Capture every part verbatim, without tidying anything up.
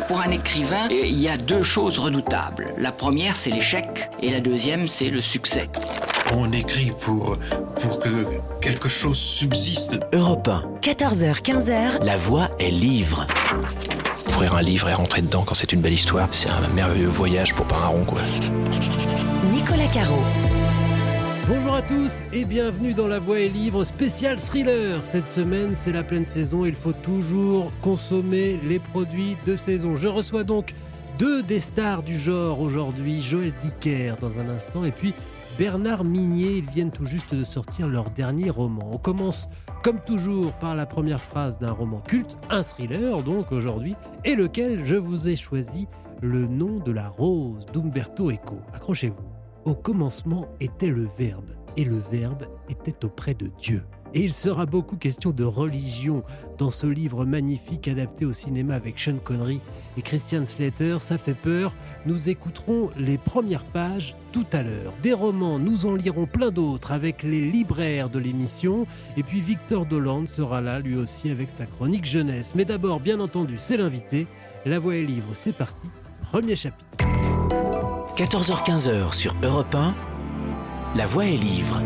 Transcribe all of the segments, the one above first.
Pour un écrivain, il y a deux choses redoutables. La première, c'est l'échec, et la deuxième, c'est le succès. On écrit pour, pour que quelque chose subsiste. Europe un. quatorze heures quinze, La voix est livre. Ouvrir un livre et rentrer dedans quand c'est une belle histoire, c'est un merveilleux voyage pour pas un rond, quoi. Nicolas Caro. Bonjour à tous et bienvenue dans La Voix est livre spécial thriller. Cette semaine, c'est la pleine saison, il faut toujours consommer les produits de saison. Je reçois donc deux des stars du genre aujourd'hui, Joël Dicker dans un instant et puis Bernard Minier. Ils viennent tout juste de sortir leur dernier roman. On commence comme toujours par la première phrase d'un roman culte, un thriller donc aujourd'hui, et lequel je vous ai choisi, Le nom de la rose d'Umberto Eco. Accrochez-vous. Au commencement était le Verbe, et le Verbe était auprès de Dieu. Et il sera beaucoup question de religion dans ce livre magnifique adapté au cinéma avec Sean Connery et Christian Slater. Ça fait peur. Nous écouterons les premières pages tout à l'heure. Des romans, nous en lirons plein d'autres avec les libraires de l'émission. Et puis Victor Dolande sera là lui aussi avec sa chronique jeunesse. Mais d'abord, bien entendu, c'est l'invité. La Voix est livre, c'est parti. Premier chapitre. quatorze heures quinze sur Europe un, La Voix est livre.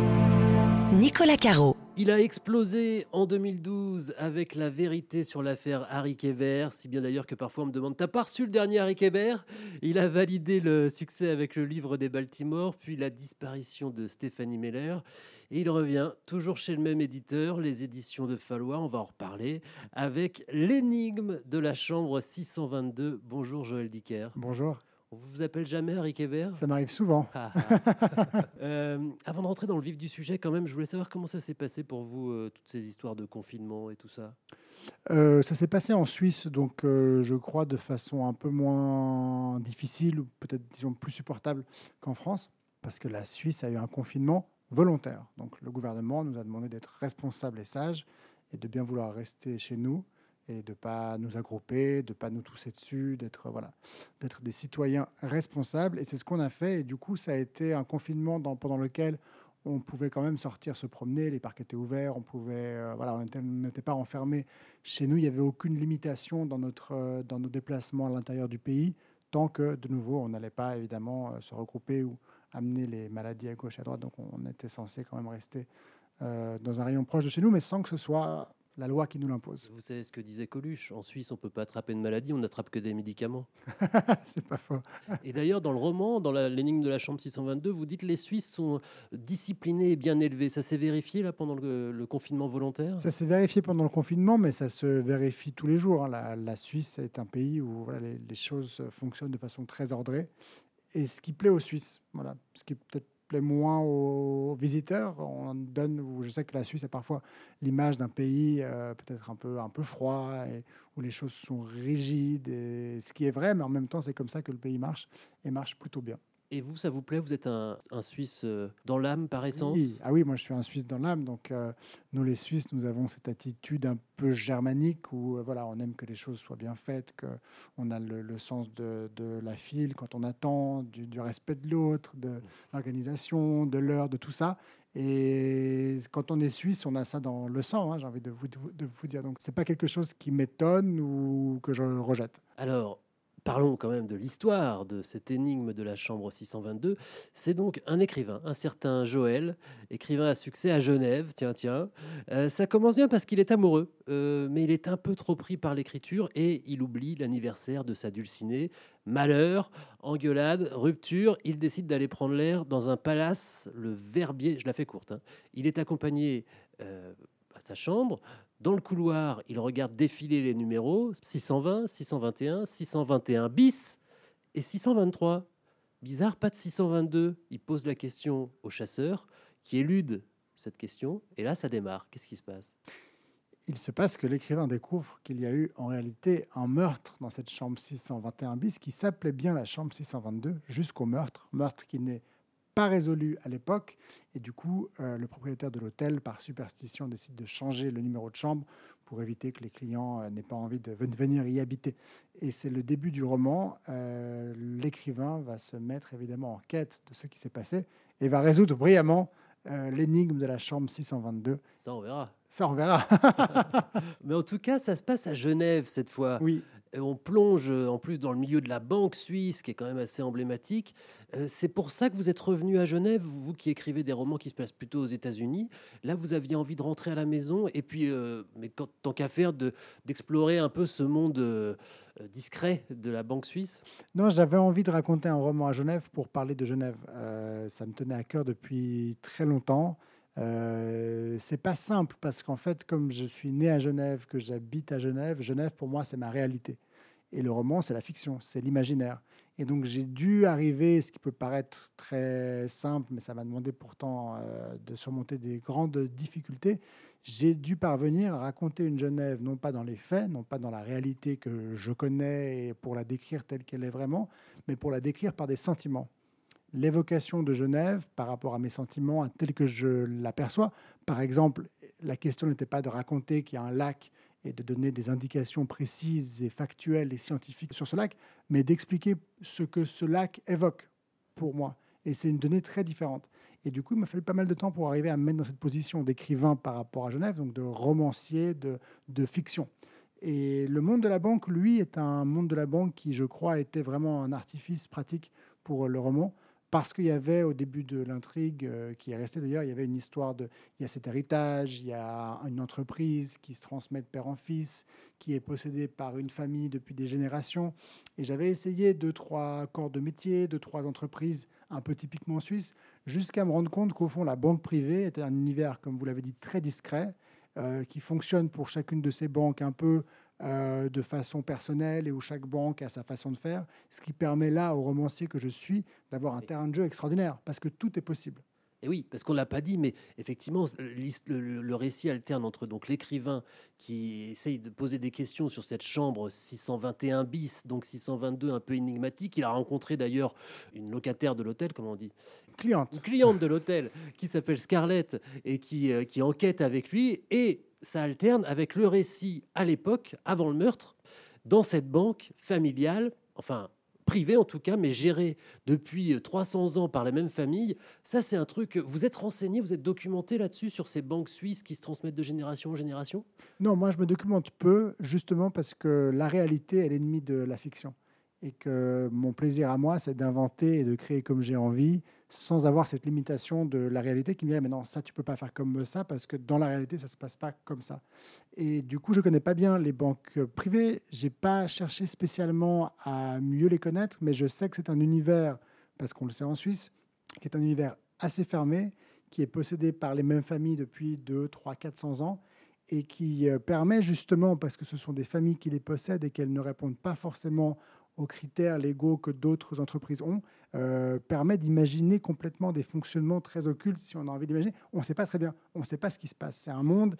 Nicolas Caro. Il a explosé en deux mille douze avec La vérité sur l'affaire Harry Kéber, si bien d'ailleurs que parfois on me demande « T'as pas reçu le dernier Harry Kéber ?» Il a validé le succès avec le livre des Baltimore, puis la disparition de Stéphanie Meller. Et il revient, toujours chez le même éditeur, les éditions de Fallois, on va en reparler, avec L'énigme de la chambre six cent vingt-deux. Bonjour Joël Dicker. Bonjour. On vous appelle jamais Harry Kéber ? Ça m'arrive souvent. Ah, ah. euh, avant de rentrer dans le vif du sujet, quand même, je voulais savoir comment ça s'est passé pour vous, euh, toutes ces histoires de confinement et tout ça. Euh, ça s'est passé en Suisse, donc euh, je crois de façon un peu moins difficile, ou peut-être disons plus supportable qu'en France, parce que la Suisse a eu un confinement volontaire. Donc le gouvernement nous a demandé d'être responsables et sages et de bien vouloir rester chez nous, et de ne pas nous agrouper, de ne pas nous tousser dessus, d'être, voilà, d'être des citoyens responsables. Et c'est ce qu'on a fait. Et du coup, ça a été un confinement dans, pendant lequel on pouvait quand même sortir, se promener, les parcs étaient ouverts, on pouvait, euh, voilà, on était, n'était pas enfermés chez nous. Il n'y avait aucune limitation dans, notre, euh, dans nos déplacements à l'intérieur du pays, tant que, de nouveau, on n'allait pas évidemment euh, se regrouper ou amener les maladies à gauche et à droite. Donc, on était censé quand même rester euh, dans un rayon proche de chez nous, mais sans que ce soit la loi qui nous l'impose. Vous savez ce que disait Coluche, en Suisse on ne peut pas attraper de maladie, on n'attrape que des médicaments. C'est pas faux. Et d'ailleurs dans le roman, dans la, l'énigme de la chambre six cent vingt-deux, vous dites que les Suisses sont disciplinés et bien élevés. Ça s'est vérifié là pendant le, le confinement volontaire ? Ça s'est vérifié pendant le confinement, mais ça se vérifie tous les jours. La, la Suisse est un pays où voilà, les, les choses fonctionnent de façon très ordonnée. Et ce qui plaît aux Suisses, voilà, ce qui peut-être plaît moins aux visiteurs. On donne, je sais que la Suisse a parfois l'image d'un pays euh, peut-être un peu, un peu froid, et où les choses sont rigides, et ce qui est vrai, mais en même temps, c'est comme ça que le pays marche, et marche plutôt bien. Et vous, ça vous plaît ? Vous êtes un, un Suisse dans l'âme par essence ? Oui. Ah oui, moi je suis un Suisse dans l'âme. Donc euh, nous les Suisses, nous avons cette attitude un peu germanique où euh, voilà, on aime que les choses soient bien faites, qu'on a le, le sens de, de la file quand on attend, du, du respect de l'autre, de l'organisation, de l'heure, de tout ça. Et quand on est Suisse, on a ça dans le sang, hein, j'ai envie de vous, de vous, de vous dire. Donc c'est pas quelque chose qui m'étonne ou que je rejette. Alors, parlons quand même de l'histoire de cette énigme de la chambre six cent vingt-deux. C'est donc un écrivain, un certain Joël, écrivain à succès à Genève, tiens, tiens. Euh, ça commence bien parce qu'il est amoureux, euh, mais il est un peu trop pris par l'écriture et il oublie l'anniversaire de sa dulcinée. Malheur, engueulade, rupture, il décide d'aller prendre l'air dans un palace, le Verbier, je la fais courte. Hein. Il est accompagné euh, à sa chambre. Dans le couloir, il regarde défiler les numéros six cent vingt, six cent vingt et un, six cent vingt et un bis et six cent vingt-trois. Bizarre, pas de six cent vingt-deux. Il pose la question au chasseur qui élude cette question. Et là, ça démarre. Qu'est-ce qui se passe ? Il se passe que l'écrivain découvre qu'il y a eu en réalité un meurtre dans cette chambre six cent vingt et un bis qui s'appelait bien la chambre six cent vingt-deux jusqu'au meurtre. Meurtre qui n'est pas résolu à l'époque, et du coup euh, le propriétaire de l'hôtel par superstition décide de changer le numéro de chambre pour éviter que les clients euh, n'aient pas envie de venir y habiter. Et c'est le début du roman. Euh, l'écrivain va se mettre évidemment en quête de ce qui s'est passé et va résoudre brillamment euh, l'énigme de la chambre six cent vingt-deux. Ça on verra. Ça on verra. Mais en tout cas ça se passe à Genève cette fois. Oui. Et on plonge euh, en plus dans le milieu de la banque suisse, qui est quand même assez emblématique. Euh, c'est pour ça que vous êtes revenu à Genève, vous qui écrivez des romans qui se passent plutôt aux États-Unis. Là, vous aviez envie de rentrer à la maison, et puis, euh, mais quand, tant qu'à faire, de, d'explorer un peu ce monde euh, discret de la banque suisse. Non, j'avais envie de raconter un roman à Genève pour parler de Genève. Euh, ça me tenait à cœur depuis très longtemps. Euh, c'est pas simple parce qu'en fait, comme je suis né à Genève, que j'habite à Genève, Genève pour moi c'est ma réalité. Et le roman c'est la fiction, c'est l'imaginaire. Et donc j'ai dû arriver, ce qui peut paraître très simple, mais ça m'a demandé pourtant euh, de surmonter des grandes difficultés. J'ai dû parvenir à raconter une Genève, non pas dans les faits, non pas dans la réalité que je connais et pour la décrire telle qu'elle est vraiment, mais pour la décrire par des sentiments. L'évocation de Genève par rapport à mes sentiments tels que je l'aperçois. Par exemple, la question n'était pas de raconter qu'il y a un lac et de donner des indications précises et factuelles et scientifiques sur ce lac, mais d'expliquer ce que ce lac évoque pour moi. Et c'est une donnée très différente. Et du coup, il m'a fallu pas mal de temps pour arriver à me mettre dans cette position d'écrivain par rapport à Genève, donc de romancier, de, de fiction. Et le monde de la banque, lui, est un monde de la banque qui, je crois, était vraiment un artifice pratique pour le roman. Parce qu'il y avait au début de l'intrigue, euh, qui est restée d'ailleurs, il y avait une histoire de... Il y a cet héritage, il y a une entreprise qui se transmet de père en fils, qui est possédée par une famille depuis des générations. Et j'avais essayé deux, trois corps de métier, deux, trois entreprises un peu typiquement suisses, jusqu'à me rendre compte qu'au fond, la banque privée était un univers, comme vous l'avez dit, très discret, euh, qui fonctionne pour chacune de ces banques un peu... Euh, de façon personnelle et où chaque banque a sa façon de faire, ce qui permet là au romancier que je suis d'avoir un terrain de jeu extraordinaire parce que tout est possible. Et oui, parce qu'on ne l'a pas dit, mais effectivement, le, le, le récit alterne entre donc l'écrivain qui essaye de poser des questions sur cette chambre six cent vingt et un bis, donc six cent vingt-deux, un peu énigmatique. Il a rencontré d'ailleurs une locataire de l'hôtel, comment on dit ? Cliente. Une cliente de l'hôtel qui s'appelle Scarlett et qui, euh, qui enquête avec lui. Et ça alterne avec le récit à l'époque, avant le meurtre, dans cette banque familiale, enfin privée en tout cas, mais gérée depuis trois cents ans par la même famille. Ça, c'est un truc... Vous êtes renseigné, vous êtes documenté là-dessus, sur ces banques suisses qui se transmettent de génération en génération ? Non, moi je me documente peu, justement parce que la réalité est l'ennemi de la fiction. Et que mon plaisir à moi, c'est d'inventer et de créer comme j'ai envie, sans avoir cette limitation de la réalité qui me dirait « mais non, ça, tu peux pas faire comme ça, parce que dans la réalité, ça se passe pas comme ça ». Et du coup, je connais pas bien les banques privées. J'ai pas cherché spécialement à mieux les connaître, mais je sais que c'est un univers, parce qu'on le sait en Suisse, qui est un univers assez fermé, qui est possédé par les mêmes familles depuis deux, trois, quatre cents ans, et qui permet justement, parce que ce sont des familles qui les possèdent et qu'elles ne répondent pas forcément aux critères légaux que d'autres entreprises ont, euh, permet d'imaginer complètement des fonctionnements très occultes, si on a envie d'imaginer. On ne sait pas très bien, on ne sait pas ce qui se passe. C'est un monde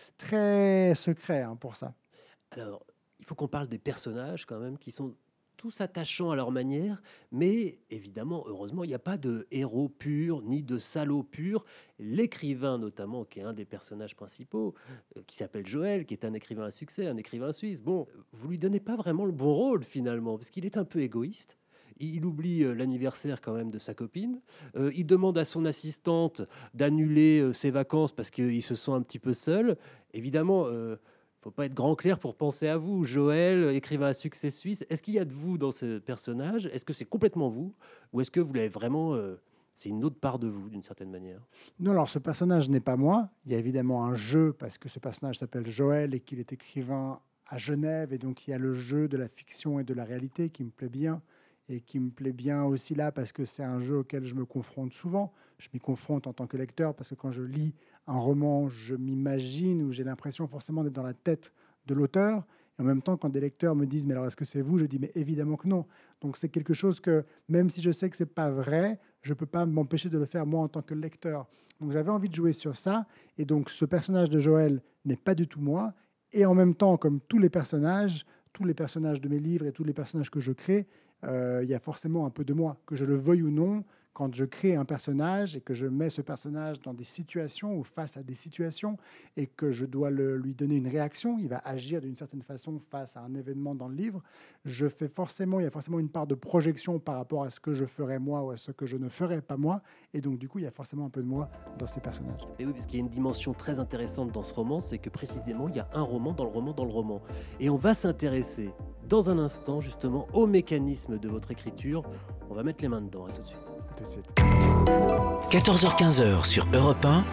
très secret hein, pour ça. Alors, il faut qu'on parle des personnages quand même, qui sont tous attachants à leur manière, mais évidemment, heureusement, il n'y a pas de héros pur, ni de salaud pur. L'écrivain, notamment, qui est un des personnages principaux, euh, qui s'appelle Joël, qui est un écrivain à succès, un écrivain suisse, bon, vous lui donnez pas vraiment le bon rôle, finalement, parce qu'il est un peu égoïste. Il oublie euh, l'anniversaire quand même de sa copine. Euh, il demande à son assistante d'annuler euh, ses vacances parce qu'il se sent un petit peu seul. Évidemment... Euh, faut pas être grand clair pour penser à vous. Joël, écrivain à succès suisse, est-ce qu'il y a de vous dans ce personnage ? Est-ce que c'est complètement vous ? Ou est-ce que vous l'avez vraiment... Euh, c'est une autre part de vous, d'une certaine manière ? Non, alors ce personnage n'est pas moi. Il y a évidemment un jeu, parce que ce personnage s'appelle Joël et qu'il est écrivain à Genève. Et donc, il y a le jeu de la fiction et de la réalité qui me plaît bien. Et qui me plaît bien aussi là, parce que c'est un jeu auquel je me confronte souvent. Je m'y confronte en tant que lecteur, parce que quand je lis un roman, je m'imagine ou j'ai l'impression forcément d'être dans la tête de l'auteur. Et en même temps, quand des lecteurs me disent « mais alors est-ce que c'est vous ?» Je dis « mais évidemment que non ». Donc c'est quelque chose que, même si je sais que ce n'est pas vrai, je ne peux pas m'empêcher de le faire moi en tant que lecteur. Donc j'avais envie de jouer sur ça. Et donc ce personnage de Joël n'est pas du tout moi. Et en même temps, comme tous les personnages, tous les personnages de mes livres et tous les personnages que je crée, euh, il y a forcément un peu de moi, que je le veuille ou non. Quand je crée un personnage et que je mets ce personnage dans des situations ou face à des situations et que je dois le, lui donner une réaction, il va agir d'une certaine façon face à un événement dans le livre, je fais forcément, il y a forcément une part de projection par rapport à ce que je ferais moi ou à ce que je ne ferais pas moi. Et donc, du coup, il y a forcément un peu de moi dans ces personnages. Et oui, parce qu'il y a une dimension très intéressante dans ce roman, c'est que précisément, il y a un roman dans le roman dans le roman. Et on va s'intéresser dans un instant, justement, au mécanisme de votre écriture. On va mettre les mains dedans, à tout de suite. À tout de suite. quatorze heures quinze sur Europe un,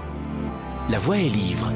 La Voix est livre.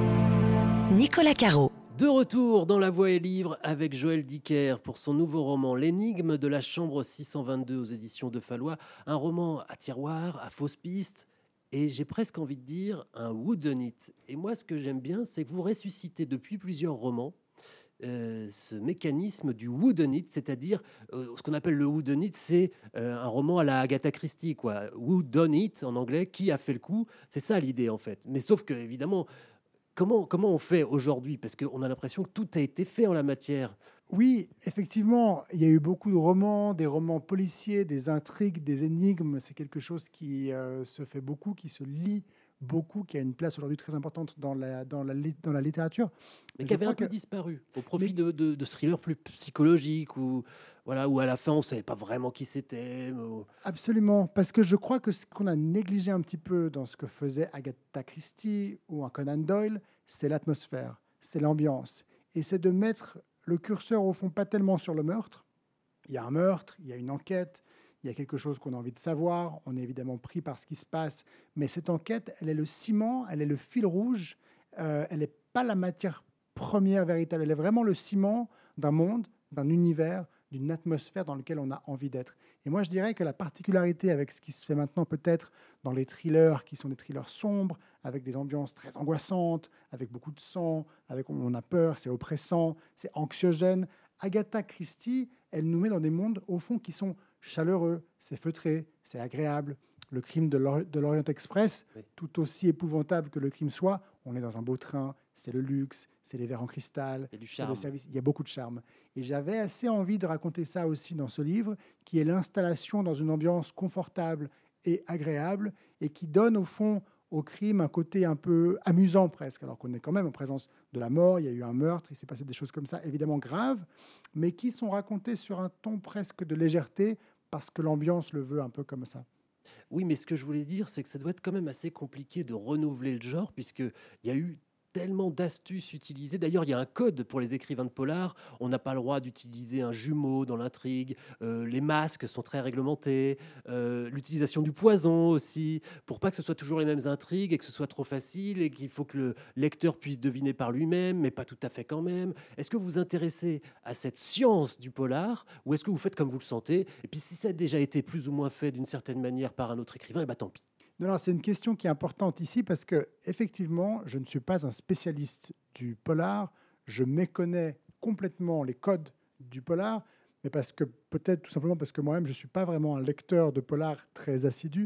Nicolas Caro. De retour dans La Voix est livre avec Joël Dicker pour son nouveau roman L'énigme de la chambre six cent vingt-deux aux éditions de Fallois. Un roman à tiroir, à fausse piste et j'ai presque envie de dire un whodunit. Et moi, ce que j'aime bien, c'est que vous ressuscitez depuis plusieurs romans euh, ce mécanisme du whodunit, c'est-à-dire euh, ce qu'on appelle le whodunit, c'est euh, un roman à la Agatha Christie, quoi. Who done it en anglais, qui a fait le coup, c'est ça l'idée en fait. Mais sauf que évidemment, comment comment on fait aujourd'hui, parce qu'on a l'impression que tout a été fait en la matière. Oui, effectivement, il y a eu beaucoup de romans, des romans policiers, des intrigues, des énigmes. C'est quelque chose qui euh, se fait beaucoup, qui se lit beaucoup, qui a une place aujourd'hui très importante dans la, dans la, dans la littérature. Mais Je qui avait crois un peu que- disparu au profit Mais- de, de, de thrillers plus psychologiques où, voilà, où à la fin on ne savait pas vraiment qui c'était. mais- Absolument, parce que je crois que ce qu'on a négligé un petit peu dans ce que faisait Agatha Christie ou un Conan Doyle, c'est l'atmosphère, c'est l'ambiance. Et c'est de mettre le curseur, au fond, pas tellement sur le meurtre. Il y a un meurtre, il y a une enquête, il y a quelque chose qu'on a envie de savoir, on est évidemment pris par ce qui se passe, mais cette enquête, elle est le ciment, elle est le fil rouge, euh, elle n'est pas la matière première véritable, elle est vraiment le ciment d'un monde, d'un univers, d'une atmosphère dans lequel on a envie d'être. Et moi, je dirais que la particularité avec ce qui se fait maintenant, peut-être dans les thrillers, qui sont des thrillers sombres, avec des ambiances très angoissantes, avec beaucoup de sang, avec on a peur, c'est oppressant, c'est anxiogène. Agatha Christie, elle nous met dans des mondes, au fond, qui sont chaleureux, c'est feutré, c'est agréable. Le crime de l'Ori- de l'Orient Express, Oui. tout aussi épouvantable que le crime soit, on est dans un beau train, c'est le luxe, c'est les verres en cristal, Il y a du c'est le charme. service, il y a beaucoup de charme. Et j'avais assez envie de raconter ça aussi dans ce livre, qui est l'installation dans une ambiance confortable et agréable, et qui donne au fond au crime un côté un peu amusant presque, alors qu'on est quand même en présence de la mort, il y a eu un meurtre, il s'est passé des choses comme ça, évidemment graves, mais qui sont racontées sur un ton presque de légèreté, parce que l'ambiance le veut un peu comme ça. Oui, mais ce que je voulais dire, c'est que ça doit être quand même assez compliqué de renouveler le genre, puisqu'il y a eu tellement d'astuces utilisées. D'ailleurs, il y a un code pour les écrivains de polar. On n'a pas le droit d'utiliser un jumeau dans l'intrigue. Euh, les masques sont très réglementés. Euh, L'utilisation du poison aussi, pour pas que ce soit toujours les mêmes intrigues et que ce soit trop facile et qu'il faut que le lecteur puisse deviner par lui-même, mais pas tout à fait quand même. Est-ce que vous vous intéressez à cette science du polar ou est-ce que vous faites comme vous le sentez? Et puis si ça a déjà été plus ou moins fait d'une certaine manière par un autre écrivain, et ben tant pis. Non, non, c'est une question qui est importante ici parce que effectivement, je ne suis pas un spécialiste du polar. Je méconnais complètement les codes du polar, mais parce que peut-être tout simplement parce que moi-même, je ne suis pas vraiment un lecteur de polar très assidu.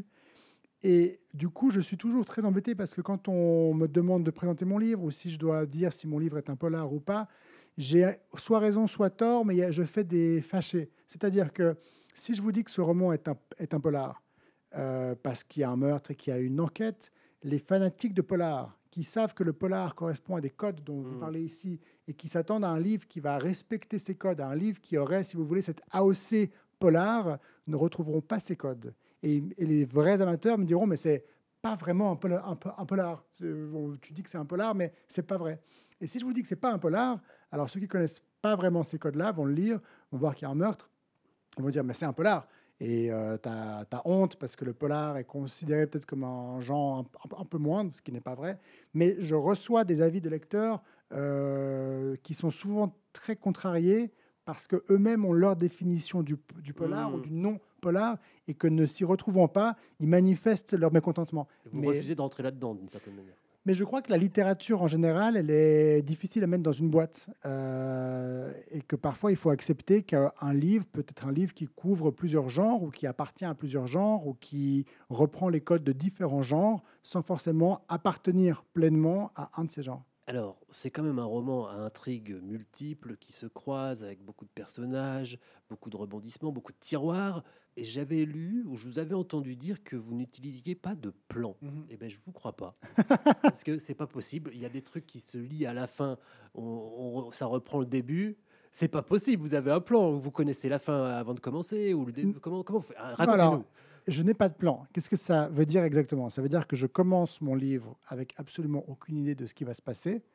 Et du coup, je suis toujours très embêté parce que quand on me demande de présenter mon livre ou si je dois dire si mon livre est un polar ou pas, j'ai soit raison, soit tort, mais il y a- je fais des fâchés. C'est-à-dire que si je vous dis que ce roman est un, est un polar, euh, parce qu'il y a un meurtre et qu'il y a une enquête, les fanatiques de polar qui savent que le polar correspond à des codes dont vous Mm. parlez ici et qui s'attendent à un livre qui va respecter ces codes, à un livre qui aurait, si vous voulez, cette A O C polar, ne retrouveront pas ces codes. Et, et les vrais amateurs me diront, mais c'est pas vraiment un polar. Un, po- un polar. C'est- bon, tu dis que c'est un polar, mais c'est pas vrai. Et si je vous dis que c'est pas un polar, alors ceux qui connaissent pas vraiment ces codes-là vont le lire, vont voir qu'il y a un meurtre, ils vont dire, mais c'est un polar. Et euh, tu as honte parce que le polar est considéré peut-être comme un genre un, un- un peu moindre, ce qui n'est pas vrai. Mais je reçois des avis de lecteurs euh, qui sont souvent très contrariés parce qu'eux-mêmes ont leur définition du, du polar Mmh. ou du non-polar et que ne s'y retrouvant pas, ils manifestent leur mécontentement. Vous Mais- refusez de rentrer là-dedans d'une certaine manière. Mais je crois que la littérature en général, elle est difficile à mettre dans une boîte. Euh, et que parfois, il faut accepter qu'un livre peut être un livre qui couvre plusieurs genres ou qui appartient à plusieurs genres ou qui reprend les codes de différents genres sans forcément appartenir pleinement à un de ces genres. Alors, c'est quand même un roman à intrigues multiples qui se croisent avec beaucoup de personnages, beaucoup de rebondissements, beaucoup de tiroirs. Et j'avais lu ou je vous avais entendu dire que vous n'utilisiez pas de plan. Eh bien, je vous crois pas. Parce que c'est pas possible. Il y a des trucs qui se lient à la fin. On, on- ça reprend le début. C'est pas possible. Vous avez un plan. Vous connaissez la fin avant de commencer ou le début. Comment, comment vous faites? Ah, Racontez-nous. Alors, je n'ai pas de plan. Qu'est-ce que ça veut dire exactement? Ça veut dire que je commence mon livre avec absolument aucune idée de ce qui va se passer,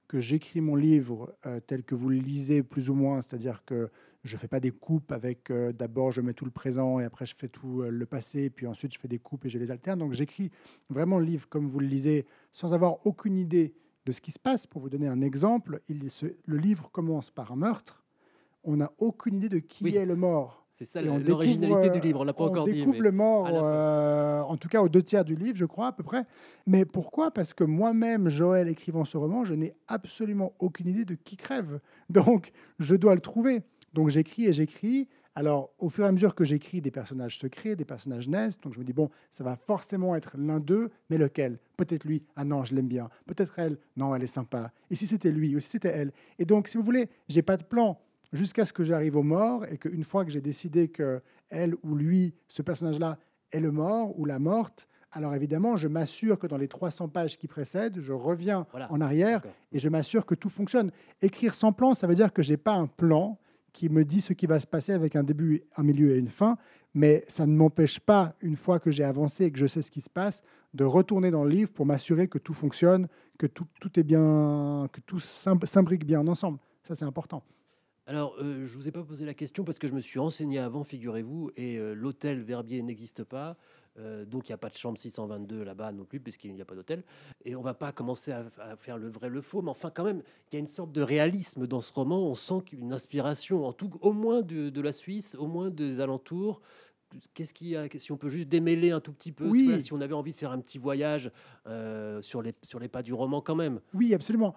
que j'écris mon livre euh, tel que vous le lisez plus ou moins, c'est-à-dire que je ne fais pas des coupes avec euh, d'abord je mets tout le présent et après je fais tout euh, le passé, puis ensuite je fais des coupes et je les alterne. Donc j'écris vraiment le livre comme vous le lisez sans avoir aucune idée de ce qui se passe. Pour vous donner un exemple, il, ce, le livre commence par un meurtre. On n'a aucune idée de qui Oui. est le mort. C'est ça Et on l'originalité découvre, du livre, on l'a pas encore dit. On découvre mais- le mort, à la fin. euh, en tout cas aux deux tiers du livre, je crois, à peu près. Mais pourquoi ? Parce que moi-même, Joël, écrivant ce roman, je n'ai absolument aucune idée de qui crève. Donc, je dois le trouver. Donc, j'écris et j'écris. Alors, au fur et à mesure que j'écris, des personnages secrets, des personnages naissent. Donc, je me dis, bon, ça va forcément être l'un d'eux, mais lequel ? Peut-être lui. Ah non, je l'aime bien. Peut-être elle. Non, elle est sympa. Et si c'était lui ou si c'était elle ? Et donc, si vous voulez, j'ai pas de plan jusqu'à ce que j'arrive au mort et qu'une fois que j'ai décidé que elle ou lui, ce personnage-là, est le mort ou la morte, alors évidemment, je m'assure que dans les trois cents pages qui précèdent, je reviens Voilà. en arrière D'accord. et je m'assure que tout fonctionne. Écrire sans plan, ça veut dire que je n'ai pas un plan qui me dit ce qui va se passer avec un début, un milieu et une fin, mais ça ne m'empêche pas, une fois que j'ai avancé et que je sais ce qui se passe, de retourner dans le livre pour m'assurer que tout fonctionne, que tout, tout est bien, que tout s'im- s'imbrique bien ensemble. Ça, c'est important. Alors, euh, je ne vous ai pas posé la question parce que je me suis renseigné avant, figurez-vous, et euh, l'hôtel Verbier n'existe pas. Euh, donc, il n'y a pas de chambre six cent vingt-deux là-bas non plus, puisqu'il n'y a pas d'hôtel. Et on ne va pas commencer à, à faire le vrai, le faux. Mais enfin, quand même, il y a une sorte de réalisme dans ce roman. On sent qu'une inspiration, en tout, au moins de, de la Suisse, au moins des alentours. Qu'est-ce qu'il y a ? Si on peut juste démêler un tout petit peu, Oui. voilà, si on avait envie de faire un petit voyage euh, sur, les, sur les pas du roman quand même. Oui, absolument.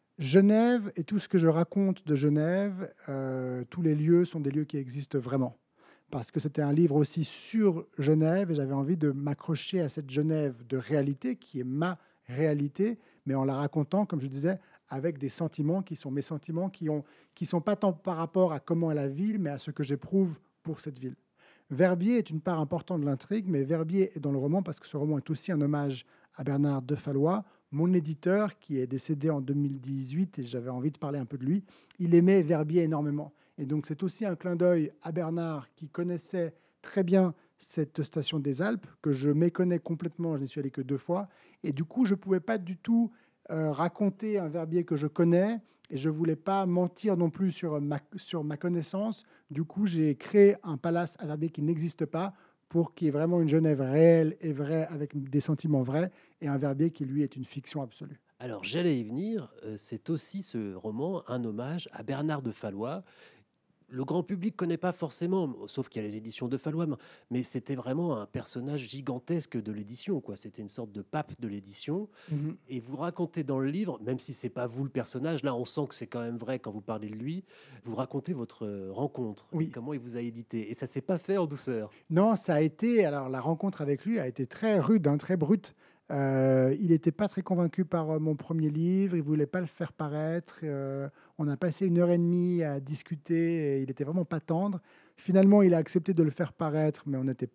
Genève et tout ce que je raconte de Genève, euh, tous les lieux sont des lieux qui existent vraiment. Parce que c'était un livre aussi sur Genève et j'avais envie de m'accrocher à cette Genève de réalité qui est ma réalité, mais en la racontant, comme je disais, avec des sentiments qui sont mes sentiments, qui ont, qui sont pas tant par rapport à comment est la ville, mais à ce que j'éprouve pour cette ville. Verbier est une part importante de l'intrigue, mais Verbier est dans le roman parce que ce roman est aussi un hommage à Bernard Defallois, mon éditeur qui est décédé en deux mille dix-huit et j'avais envie de parler un peu de lui. Il aimait Verbier énormément. Et donc c'est aussi un clin d'œil à Bernard qui connaissait très bien cette station des Alpes, que je méconnais complètement, je n'y suis allé que deux fois. Et du coup, je ne pouvais pas du tout euh, raconter un Verbier que je connais et je ne voulais pas mentir non plus sur ma, sur ma connaissance. Du coup, j'ai créé un palace à Verbier qui n'existe pas pour qu'il y ait vraiment une Genève réelle et vraie avec des sentiments vrais et un Verbier qui, lui, est une fiction absolue. Alors, j'allais y venir. euh, C'est aussi ce roman un hommage à Bernard Defallois. Le grand public ne connaît pas forcément, sauf qu'il y a les éditions de Fallois, mais c'était vraiment un personnage gigantesque de l'édition, quoi. C'était une sorte de pape de l'édition. Mhm. Et vous racontez dans le livre, même si c'est pas vous le personnage, là on sent que c'est quand même vrai quand vous parlez de lui, vous racontez votre euh, rencontre, Oui. et comment il vous a édité. Et ça s'est pas fait en douceur. Non, ça a été. Alors, la rencontre avec lui a été très rude, hein, très brute. Euh, il n'était pas très convaincu par euh, mon premier livre. Il voulait pas le faire paraître. Euh, on a passé une heure et demie à discuter. Et il était vraiment pas tendre. Finalement, il a accepté de le faire paraître, mais on n'était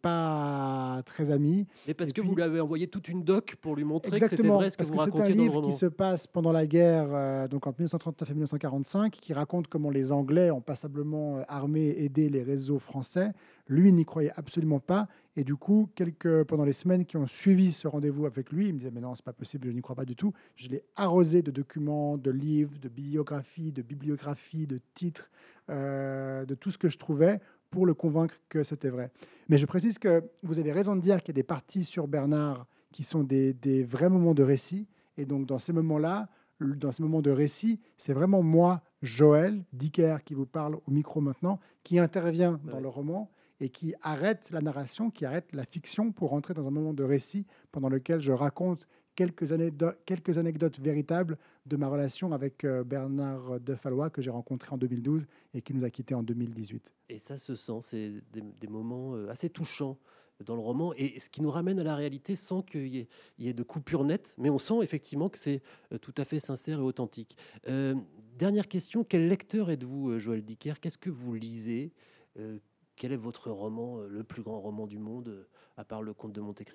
pas très amis. Mais parce Et que puis- vous lui avez envoyé toute une doc pour lui montrer que c'était Exactement, vrai ce que parce vous que c'est un racontiez dans le livre roman. qui se passe pendant la guerre, euh, donc entre mille neuf cent trente-neuf et mille neuf cent quarante-cinq, qui raconte comment les Anglais ont passablement euh, armé et aidé les réseaux français. Lui n'y croyait absolument pas, et du coup, quelques, pendant les semaines qui ont suivi ce rendez-vous avec lui, il me disait mais non, c'est pas possible, je n'y crois pas du tout. Je l'ai arrosé de documents, de livres, de biographies, de bibliographies, de titres, euh, de tout ce que je trouvais pour le convaincre que c'était vrai. Mais je précise que vous avez raison de dire qu'il y a des parties sur Bernard qui sont des, des vrais moments de récit. Et donc, dans ces moments-là, dans ces moments de récit, c'est vraiment moi, Joël Dicker, qui vous parle au micro maintenant, qui intervient dans Ouais. le roman et qui arrête la narration, qui arrête la fiction pour entrer dans un moment de récit pendant lequel je raconte quelques anecdotes, quelques anecdotes véritables de ma relation avec euh, Bernard Defallois, que j'ai rencontré en deux mille douze et qui nous a quittés en deux mille dix-huit. Et ça se sent, c'est des, des moments euh, assez touchants dans le roman, et ce qui nous ramène à la réalité sans qu'il y ait, il y ait de coupure nette, mais on sent effectivement que c'est euh, tout à fait sincère et authentique. Euh, dernière question, quel lecteur êtes-vous, euh, Joël Dicker ? Qu'est-ce que vous lisez ? Euh, Quel est votre roman, euh, le plus grand roman du monde, euh, à part Le Comte de Monte-Cristo ?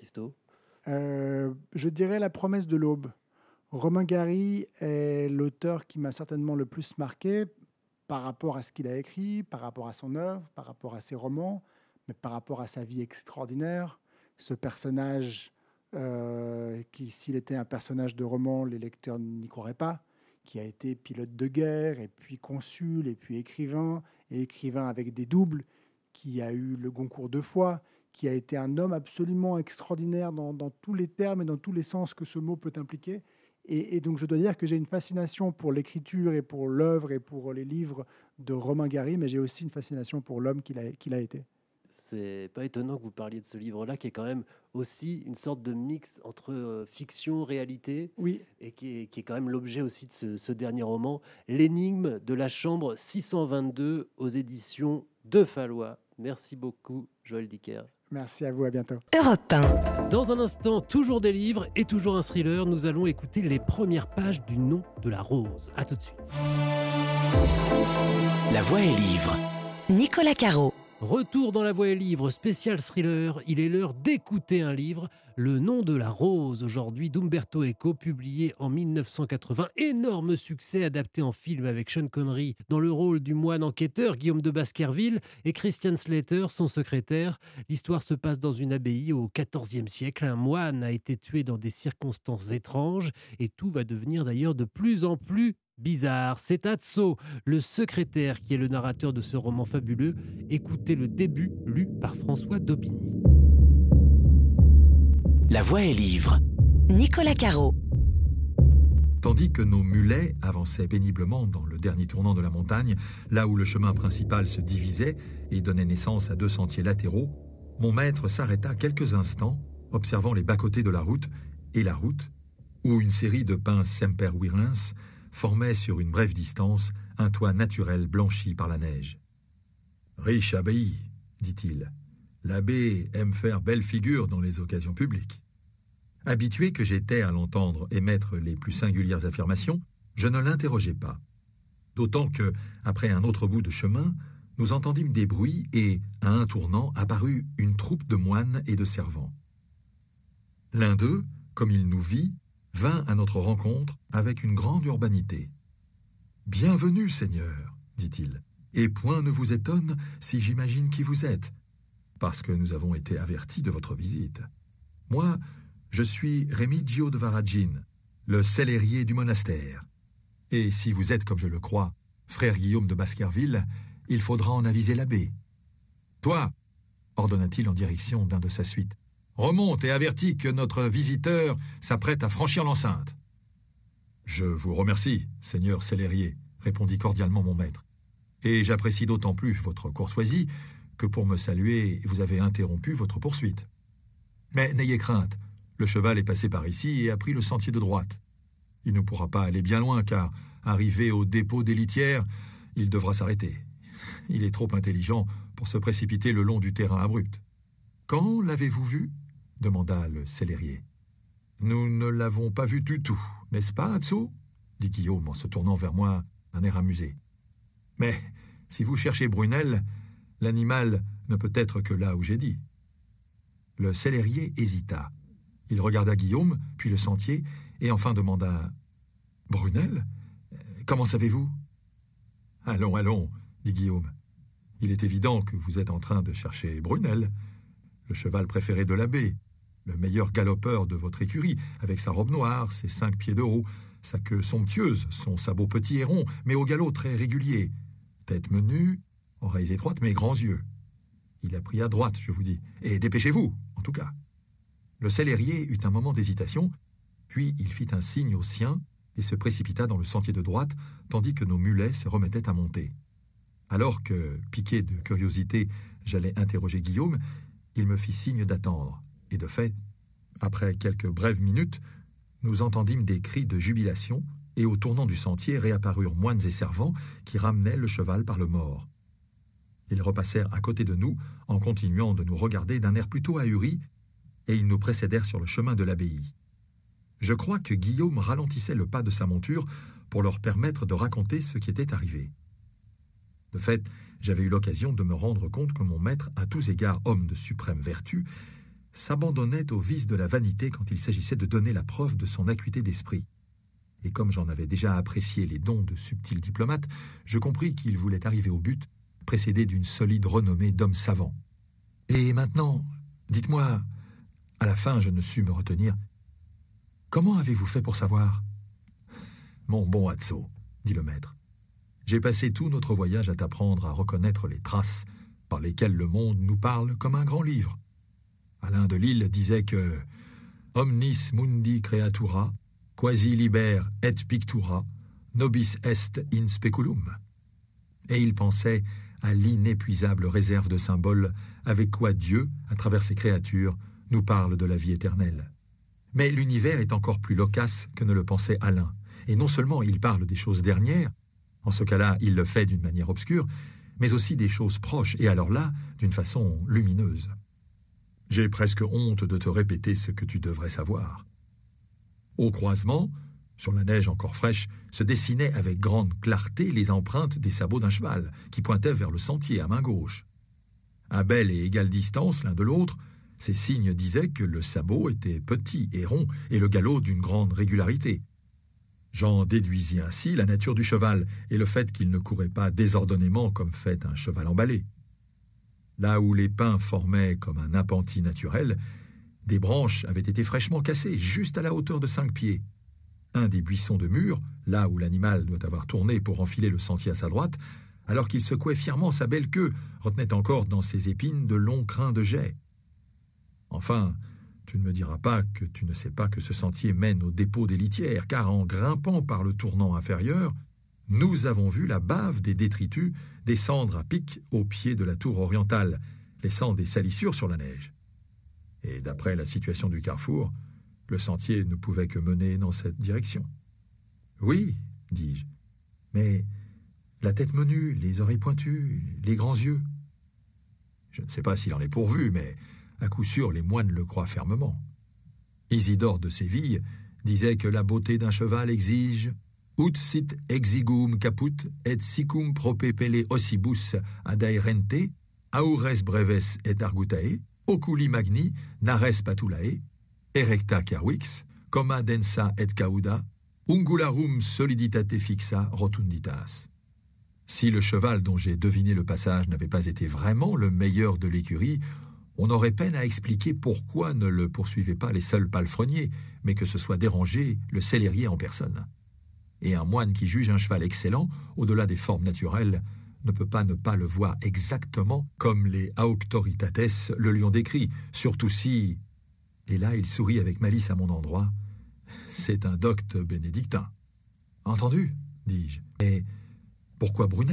Euh, je dirais La promesse de l'aube. Romain Gary est l'auteur qui m'a certainement le plus marqué par rapport à ce qu'il a écrit, par rapport à son œuvre, par rapport à ses romans, mais par rapport à sa vie extraordinaire. Ce personnage euh, qui, s'il était un personnage de roman, les lecteurs n'y croiraient pas. qui a été pilote de guerre, et puis consul, et puis écrivain, et écrivain avec des doubles, qui a eu le Goncourt deux fois, qui a été un homme absolument extraordinaire dans, dans tous les termes et dans tous les sens que ce mot peut impliquer. Et, et donc, je dois dire que j'ai une fascination pour l'écriture et pour l'œuvre et pour les livres de Romain Gary, mais j'ai aussi une fascination pour l'homme qu'il a, qu'il a été. C'est pas étonnant que vous parliez de ce livre-là, qui est quand même aussi une sorte de mix entre euh, fiction, réalité, oui. et qui est, qui est quand même l'objet aussi de ce, ce dernier roman, L'énigme de la chambre six cent vingt-deux aux éditions de Fallois. Merci beaucoup, Joël Dicker. Merci à vous, à bientôt. Europe un. Dans un instant, toujours des livres et toujours un thriller, nous allons écouter les premières pages du Nom de la rose. À tout de suite. La voix est livre. Nicolas Caro. Retour dans La Voix est livre, spécial thriller. Il est l'heure d'écouter un livre, Le Nom de la rose, aujourd'hui d'Umberto Eco, publié en mille neuf cent quatre-vingts. Énorme succès, adapté en film avec Sean Connery dans le rôle du moine enquêteur Guillaume de Baskerville et Christian Slater, son secrétaire. L'histoire se passe dans une abbaye au quatorzième siècle. Un moine a été tué dans des circonstances étranges et tout va devenir d'ailleurs de plus en plus bizarre. C'est Atso, le secrétaire, qui est le narrateur de ce roman fabuleux. Écoutez le début, lu par François Daubigny. La voix est livre. Nicolas Caro. Tandis que nos mulets avançaient péniblement dans le dernier tournant de la montagne, là où le chemin principal se divisait et donnait naissance à deux sentiers latéraux, mon maître s'arrêta quelques instants, observant les bas-côtés de la route et la route, où une série de pins sempervirens formait sur une brève distance un toit naturel blanchi par la neige. « Riche abbaye, dit-il. L'abbé aime faire belle figure dans les occasions publiques. » Habitué que j'étais à l'entendre émettre les plus singulières affirmations, je ne l'interrogeai pas. D'autant que, après un autre bout de chemin, nous entendîmes des bruits et, à un tournant, apparut une troupe de moines et de servants. L'un d'eux, comme il nous vit, vint à notre rencontre avec une grande urbanité. « Bienvenue, Seigneur, dit-il, et point ne vous étonne si j'imagine qui vous êtes, parce que nous avons été avertis de votre visite. Moi, je suis Remigio de Varagine, le cellérier du monastère. Et si vous êtes, comme je le crois, frère Guillaume de Baskerville, il faudra en aviser l'abbé. Toi, ordonna-t-il en direction d'un de sa suite, remonte et avertis que notre visiteur s'apprête à franchir l'enceinte. Je vous remercie, seigneur cellérier, répondit cordialement mon maître. Et j'apprécie d'autant plus votre courtoisie que pour me saluer, vous avez interrompu votre poursuite. Mais n'ayez crainte, le cheval est passé par ici et a pris le sentier de droite. Il ne pourra pas aller bien loin car, arrivé au dépôt des litières, il devra s'arrêter. Il est trop intelligent pour se précipiter le long du terrain abrupt. Quand l'avez-vous vu ? Demanda le cellérier. Nous ne l'avons pas vu du tout, n'est-ce pas, Atso ? Dit Guillaume en se tournant vers moi, un air amusé. Mais si vous cherchez Brunel, l'animal ne peut être que là où j'ai dit. Le cellérier hésita. Il regarda Guillaume, puis le sentier, et enfin demanda « Brunel ? Comment savez-vous ?»« Allons, allons, dit Guillaume. Il est évident que vous êtes en train de chercher Brunel, le cheval préféré de l'abbé, le meilleur galopeur de votre écurie, avec sa robe noire, ses cinq pieds de haut, sa queue somptueuse, son sabot petit et rond, mais au galop très régulier, tête menue, oreilles étroites, mais grands yeux. Il a pris à droite, je vous dis, et dépêchez-vous, en tout cas. » Le cellérier eut un moment d'hésitation, puis il fit un signe au sien et se précipita dans le sentier de droite, tandis que nos mulets se remettaient à monter. Alors que, piqué de curiosité, j'allais interroger Guillaume, il me fit signe d'attendre. Et de fait, après quelques brèves minutes, nous entendîmes des cris de jubilation, et au tournant du sentier réapparurent moines et servants qui ramenaient le cheval par le mors. Ils repassèrent à côté de nous, en continuant de nous regarder d'un air plutôt ahuri, et ils nous précédèrent sur le chemin de l'abbaye. Je crois que Guillaume ralentissait le pas de sa monture pour leur permettre de raconter ce qui était arrivé. De fait, j'avais eu l'occasion de me rendre compte que mon maître, à tous égards homme de suprême vertu, s'abandonnait au vice de la vanité quand il s'agissait de donner la preuve de son acuité d'esprit. Et comme j'en avais déjà apprécié les dons de subtil diplomate, je compris qu'il voulait arriver au but, précédé d'une solide renommée d'homme savant. « Et maintenant, dites-moi, à la fin je ne sus me retenir, comment avez-vous fait pour savoir ?»« Mon bon Atso, dit le maître, j'ai passé tout notre voyage à t'apprendre à reconnaître les traces par lesquelles le monde nous parle comme un grand livre. Alain de Lille disait que « Omnis mundi creatura, quasi liber et pictura, nobis est in speculum ». Et il pensait à l'inépuisable réserve de symboles avec quoi Dieu, à travers ses créatures, nous parle de la vie éternelle. Mais l'univers est encore plus loquace que ne le pensait Alain. Et non seulement il parle des choses dernières, en ce cas-là il le fait d'une manière obscure, mais aussi des choses proches, et alors là, d'une façon lumineuse. J'ai presque honte de te répéter ce que tu devrais savoir. Au croisement, sur la neige encore fraîche, se dessinaient avec grande clarté les empreintes des sabots d'un cheval, qui pointaient vers le sentier à main gauche. À belle et égale distance l'un de l'autre, ces signes disaient que le sabot était petit et rond, et le galop d'une grande régularité. J'en déduisis ainsi la nature du cheval et le fait qu'il ne courait pas désordonnément comme fait un cheval emballé. Là où les pins formaient comme un appentis naturel, des branches avaient été fraîchement cassées, juste à la hauteur de cinq pieds. Un des buissons de mur, là où l'animal doit avoir tourné pour enfiler le sentier à sa droite, alors qu'il secouait fièrement sa belle queue, retenait encore dans ses épines de longs crins de jais. Enfin, tu ne me diras pas que tu ne sais pas que ce sentier mène au dépôt des litières, car en grimpant par le tournant inférieur, nous avons vu la bave des détritus descendre à pic au pied de la tour orientale, laissant des salissures sur la neige. Et d'après la situation du carrefour, le sentier ne pouvait que mener dans cette direction. « Oui, dis-je, mais la tête menue, les oreilles pointues, les grands yeux. Je ne sais pas s'il en est pourvu, mais à coup sûr les moines le croient fermement. Isidore de Séville disait que la beauté d'un cheval exige « ut sit exigum caput et sicum propepele ossibus adaerente, aures breves et argutae, oculi magni, nares patulae, erecta carvix, coma densa et cauda, ungularum soliditate fixa rotunditas ». Si le cheval dont j'ai deviné le passage n'avait pas été vraiment le meilleur de l'écurie, on aurait peine à expliquer pourquoi ne le poursuivaient pas les seuls palefreniers, mais que ce soit dérangé le célérier en personne. Et un moine qui juge un cheval excellent, au-delà des formes naturelles, ne peut pas ne pas le voir exactement comme les auctoritates le lui ont décrit, surtout si... Et là, il sourit avec malice à mon endroit. C'est un docte bénédictin. Entendu, dis-je. Et pourquoi Brunel ?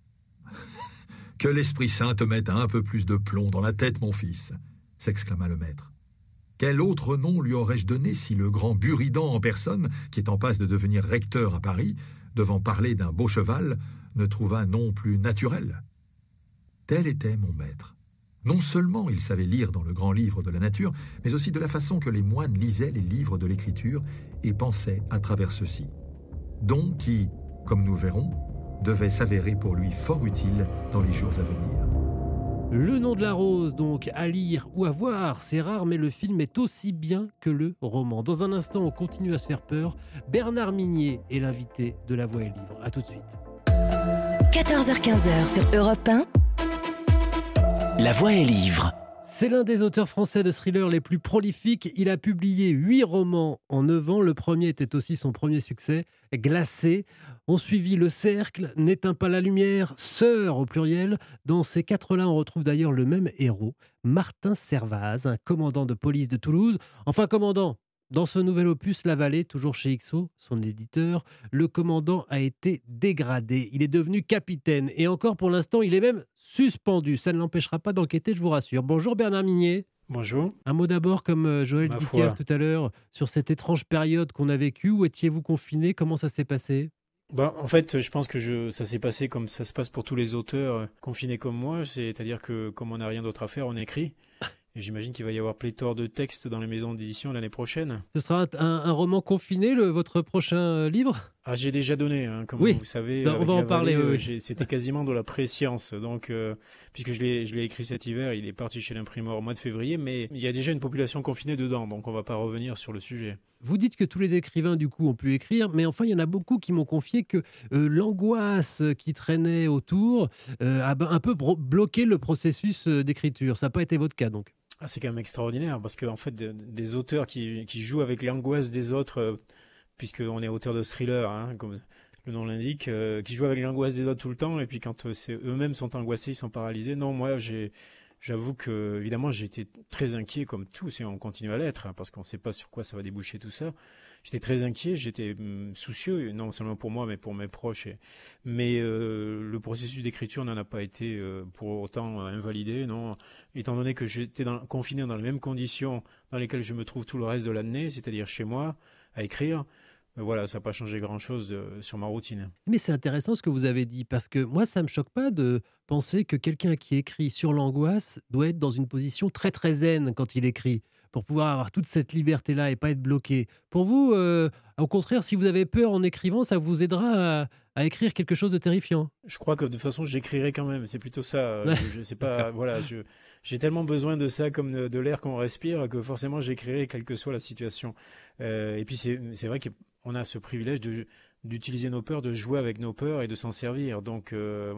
Que l'Esprit Saint te mette un peu plus de plomb dans la tête, mon fils, s'exclama le maître. Quel autre nom lui aurais-je donné si le grand Buridan en personne, qui est en passe de devenir recteur à Paris, devant parler d'un beau cheval, ne trouva un nom plus naturel ? Tel était mon maître. Non seulement il savait lire dans le grand livre de la nature, mais aussi de la façon que les moines lisaient les livres de l'écriture et pensaient à travers ceux-ci. Don qui, comme nous verrons, devait s'avérer pour lui fort utile dans les jours à venir. Le nom de la rose, donc, à lire ou à voir, c'est rare, mais le film est aussi bien que le roman. Dans un instant, on continue à se faire peur. Bernard Minier est l'invité de La Voix et Livre. À tout de suite. quatorze heures quinze sur Europe un. La Voix et Livre. C'est l'un des auteurs français de thrillers les plus prolifiques. Il a publié huit romans en neuf ans. Le premier était aussi son premier succès, Glacé. On suivit Le Cercle, N'éteins pas la lumière, Sœur au pluriel. Dans ces quatre-là, on retrouve d'ailleurs le même héros, Martin Servaz, un commandant de police de Toulouse. Enfin, commandant. Dans ce nouvel opus, La Vallée, toujours chez Ixo, son éditeur, le commandant a été dégradé. Il est devenu capitaine. Et encore pour l'instant, il est même suspendu. Ça ne l'empêchera pas d'enquêter, je vous rassure. Bonjour Bernard Minier. Bonjour. Un mot d'abord, comme Joël Ma Dicker foi. tout à l'heure, sur cette étrange période qu'on a vécue. Où étiez-vous confiné ? Comment ça s'est passé ? Bah, en fait, je pense que je, ça s'est passé comme ça se passe pour tous les auteurs euh, confinés comme moi. C'est-à-dire que comme on n'a rien d'autre à faire, on écrit. Et j'imagine qu'il va y avoir pléthore de textes dans les maisons d'édition l'année prochaine. Ce sera un, un roman confiné, le, votre prochain euh, livre ? Ah, j'ai déjà donné, hein, comme Oui. vous savez. Ben, on avec va en La parler, Vallée, oui, euh, oui. j'ai- C'était quasiment de la préscience. Donc, euh, puisque je l'ai, je l'ai écrit cet hiver, il est parti chez l'imprimeur au mois de février, mais il y a déjà une population confinée dedans, donc on va pas revenir sur le sujet. Vous dites que tous les écrivains, du coup, ont pu écrire, mais enfin, il y en a beaucoup qui m'ont confié que euh, l'angoisse qui traînait autour euh, a un peu bro- bloqué le processus euh, d'écriture. Ça n'a pas été votre cas, donc. Ah, c'est quand même extraordinaire, parce qu'en fait, des, des auteurs qui, qui jouent avec l'angoisse des autres euh, puisqu'on est auteur de thriller, hein, comme le nom l'indique, euh, qui jouent avec l'angoisse des autres tout le temps, et puis quand euh, c'est, eux-mêmes sont angoissés, ils sont paralysés. Non, moi, j'ai, j'avoue que, évidemment, j'ai été très inquiet, comme tous, et on continue à l'être, hein, parce qu'on ne sait pas sur quoi ça va déboucher tout ça. J'étais très inquiet, j'étais hum, soucieux, non seulement pour moi, mais pour mes proches. Et... Mais euh, le processus d'écriture n'en a pas été euh, pour autant euh, invalidé, non. Étant donné que j'étais dans, confiné dans les mêmes conditions dans lesquelles je me trouve tout le reste de l'année, c'est-à-dire chez moi, à écrire, euh, voilà, ça n'a pas changé grand-chose de, sur ma routine. Mais c'est intéressant ce que vous avez dit, parce que moi, ça ne me choque pas de penser que quelqu'un qui écrit sur l'angoisse doit être dans une position très très zen quand il écrit, pour pouvoir avoir toute cette liberté-là et pas être bloqué. Pour vous, euh, au contraire, si vous avez peur en écrivant, ça vous aidera à, à écrire quelque chose de terrifiant. Je crois que de toute façon, j'écrirai quand même. C'est plutôt ça. Je, je sais pas. Voilà, je, j'ai tellement besoin de ça comme de, de l'air qu'on respire que forcément j'écrirai quelle que soit la situation. Euh, et puis c'est, c'est vrai qu'on a ce privilège de d'utiliser nos peurs, de jouer avec nos peurs et de s'en servir. Donc, euh,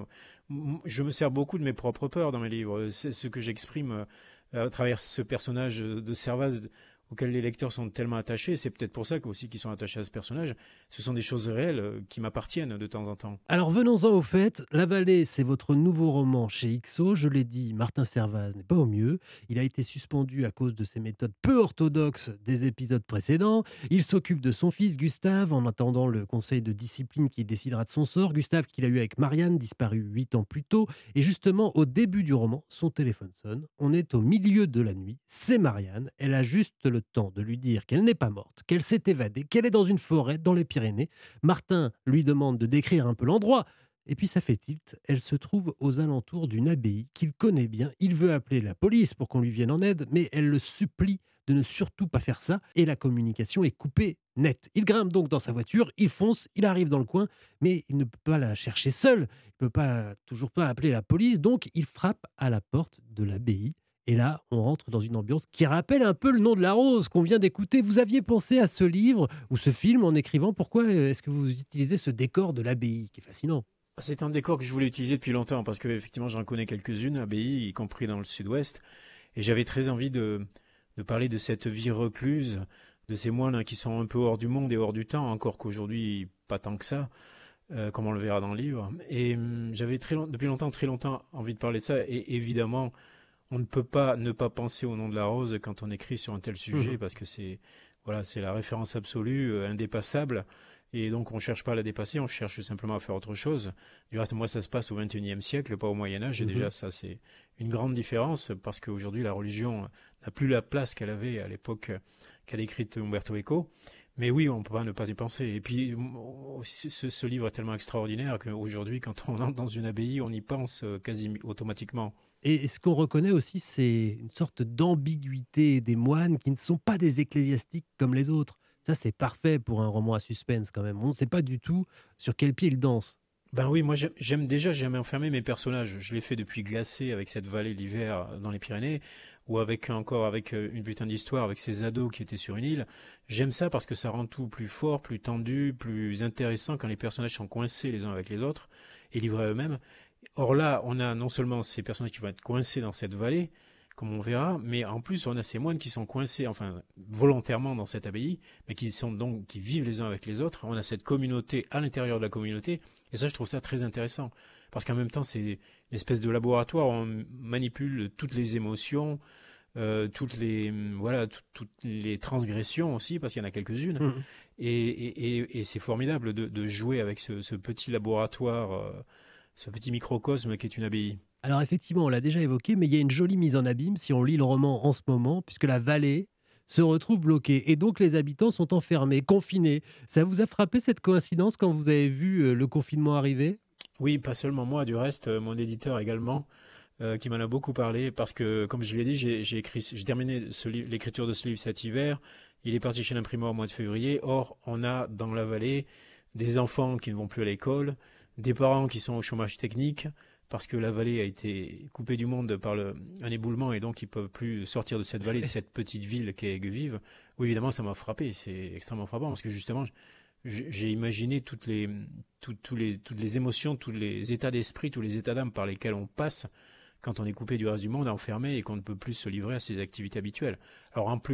je me sers beaucoup de mes propres peurs dans mes livres. C'est ce que j'exprime à travers ce personnage de Servaz auquel les lecteurs sont tellement attachés. C'est peut-être pour ça aussi qu'ils sont attachés à ce personnage. Ce sont des choses réelles qui m'appartiennent de temps en temps. Alors venons-en au fait. La Vallée, c'est votre nouveau roman chez I X O. Je l'ai dit, Martin Servaz n'est pas au mieux. Il a été suspendu à cause de ses méthodes peu orthodoxes des épisodes précédents. Il s'occupe de son fils Gustave en attendant le conseil de discipline qui décidera de son sort. Gustave qu'il a eu avec Marianne, disparue huit ans plus tôt. Et justement, au début du roman, son téléphone sonne. On est au milieu de la nuit. C'est Marianne. Elle a juste le temps de lui dire qu'elle n'est pas morte, qu'elle s'est évadée, qu'elle est dans une forêt dans les Pyrénées. Martin lui demande de décrire un peu l'endroit. Et puis ça fait tilt. Elle se trouve aux alentours d'une abbaye qu'il connaît bien. Il veut appeler la police pour qu'on lui vienne en aide, mais elle le supplie de ne surtout pas faire ça. Et la communication est coupée net. Il grimpe donc dans sa voiture, il fonce, il arrive dans le coin, mais il ne peut pas la chercher seul. Il ne peut pas, toujours pas appeler la police. Donc il frappe à la porte de l'abbaye. Et là, on rentre dans une ambiance qui rappelle un peu Le Nom de la Rose qu'on vient d'écouter. Vous aviez pensé à ce livre ou ce film en écrivant. Pourquoi est-ce que vous utilisez ce décor de l'abbaye qui est fascinant ? C'est un décor que je voulais utiliser depuis longtemps parce que effectivement, j'en connais quelques-unes, abbayes, y compris dans le sud-ouest. Et j'avais très envie de, de parler de cette vie recluse, de ces moines qui sont un peu hors du monde et hors du temps, encore qu'aujourd'hui, pas tant que ça, euh, comme on le verra dans le livre. Et hum, j'avais très, depuis longtemps, très longtemps envie de parler de ça. Et évidemment, on ne peut pas ne pas penser au Nom de la Rose quand on écrit sur un tel sujet, mmh. parce que c'est, voilà, c'est la référence absolue, euh, indépassable, et donc on ne cherche pas à la dépasser, on cherche simplement à faire autre chose. Du reste, moi, ça se passe au vingt et unième siècle, pas au Moyen-Âge, et mmh. déjà, ça, c'est une grande différence, parce qu'aujourd'hui, la religion n'a plus la place qu'elle avait à l'époque qu'a décrite Umberto Eco. Mais oui, on ne peut pas ne pas y penser. Et puis, ce, ce livre est tellement extraordinaire qu'aujourd'hui, quand on entre dans une abbaye, on y pense quasi automatiquement. Et ce qu'on reconnaît aussi, c'est une sorte d'ambiguïté des moines qui ne sont pas des ecclésiastiques comme les autres. Ça, c'est parfait pour un roman à suspense quand même. On ne sait pas du tout sur quel pied ils dansent. Ben oui, moi j'aime déjà, j'aime enfermer mes personnages. Je l'ai fait depuis Glacé avec cette vallée l'hiver dans les Pyrénées, ou avec encore avec une putain d'histoire avec ces ados qui étaient sur une île. J'aime ça parce que ça rend tout plus fort, plus tendu, plus intéressant quand les personnages sont coincés les uns avec les autres et livrés à eux-mêmes. Or là, on a non seulement ces personnages qui vont être coincés dans cette vallée, comme on verra, mais en plus on a ces moines qui sont coincés, enfin volontairement dans cette abbaye, mais qui sont donc qui vivent les uns avec les autres. On a cette communauté à l'intérieur de la communauté, et ça je trouve ça très intéressant, parce qu'en même temps c'est une espèce de laboratoire où on manipule toutes les émotions, euh, toutes les voilà tout, toutes les transgressions aussi, parce qu'il y en a quelques-unes, mmh. et, et, et, et c'est formidable de, de jouer avec ce, ce petit laboratoire. Euh, ce petit microcosme qui est une abbaye. Alors effectivement, on l'a déjà évoqué, mais il y a une jolie mise en abîme si on lit le roman en ce moment, puisque la vallée se retrouve bloquée, et donc les habitants sont enfermés, confinés. Ça vous a frappé cette coïncidence quand vous avez vu le confinement arriver ? Oui, pas seulement moi, du reste, mon éditeur également, euh, qui m'en a beaucoup parlé, parce que, comme je l'ai dit, j'ai, j'ai, écrit, j'ai terminé ce livre, l'écriture de ce livre cet hiver, il est parti chez l'imprimeur au mois de février, or on a dans la vallée des enfants qui ne vont plus à l'école, des parents qui sont au chômage technique parce que la vallée a été coupée du monde par le, un éboulement et donc ils ne peuvent plus sortir de cette vallée, de cette petite ville qui est Aigues-Vives. Oui, évidemment, ça m'a frappé, c'est extrêmement frappant parce que justement, j'ai imaginé toutes les, tout, tous les, toutes les émotions, tous les états d'esprit, tous les états d'âme par lesquels on passe quand on est coupé du reste du monde, enfermé et qu'on ne peut plus se livrer à ses activités habituelles. Alors en plus,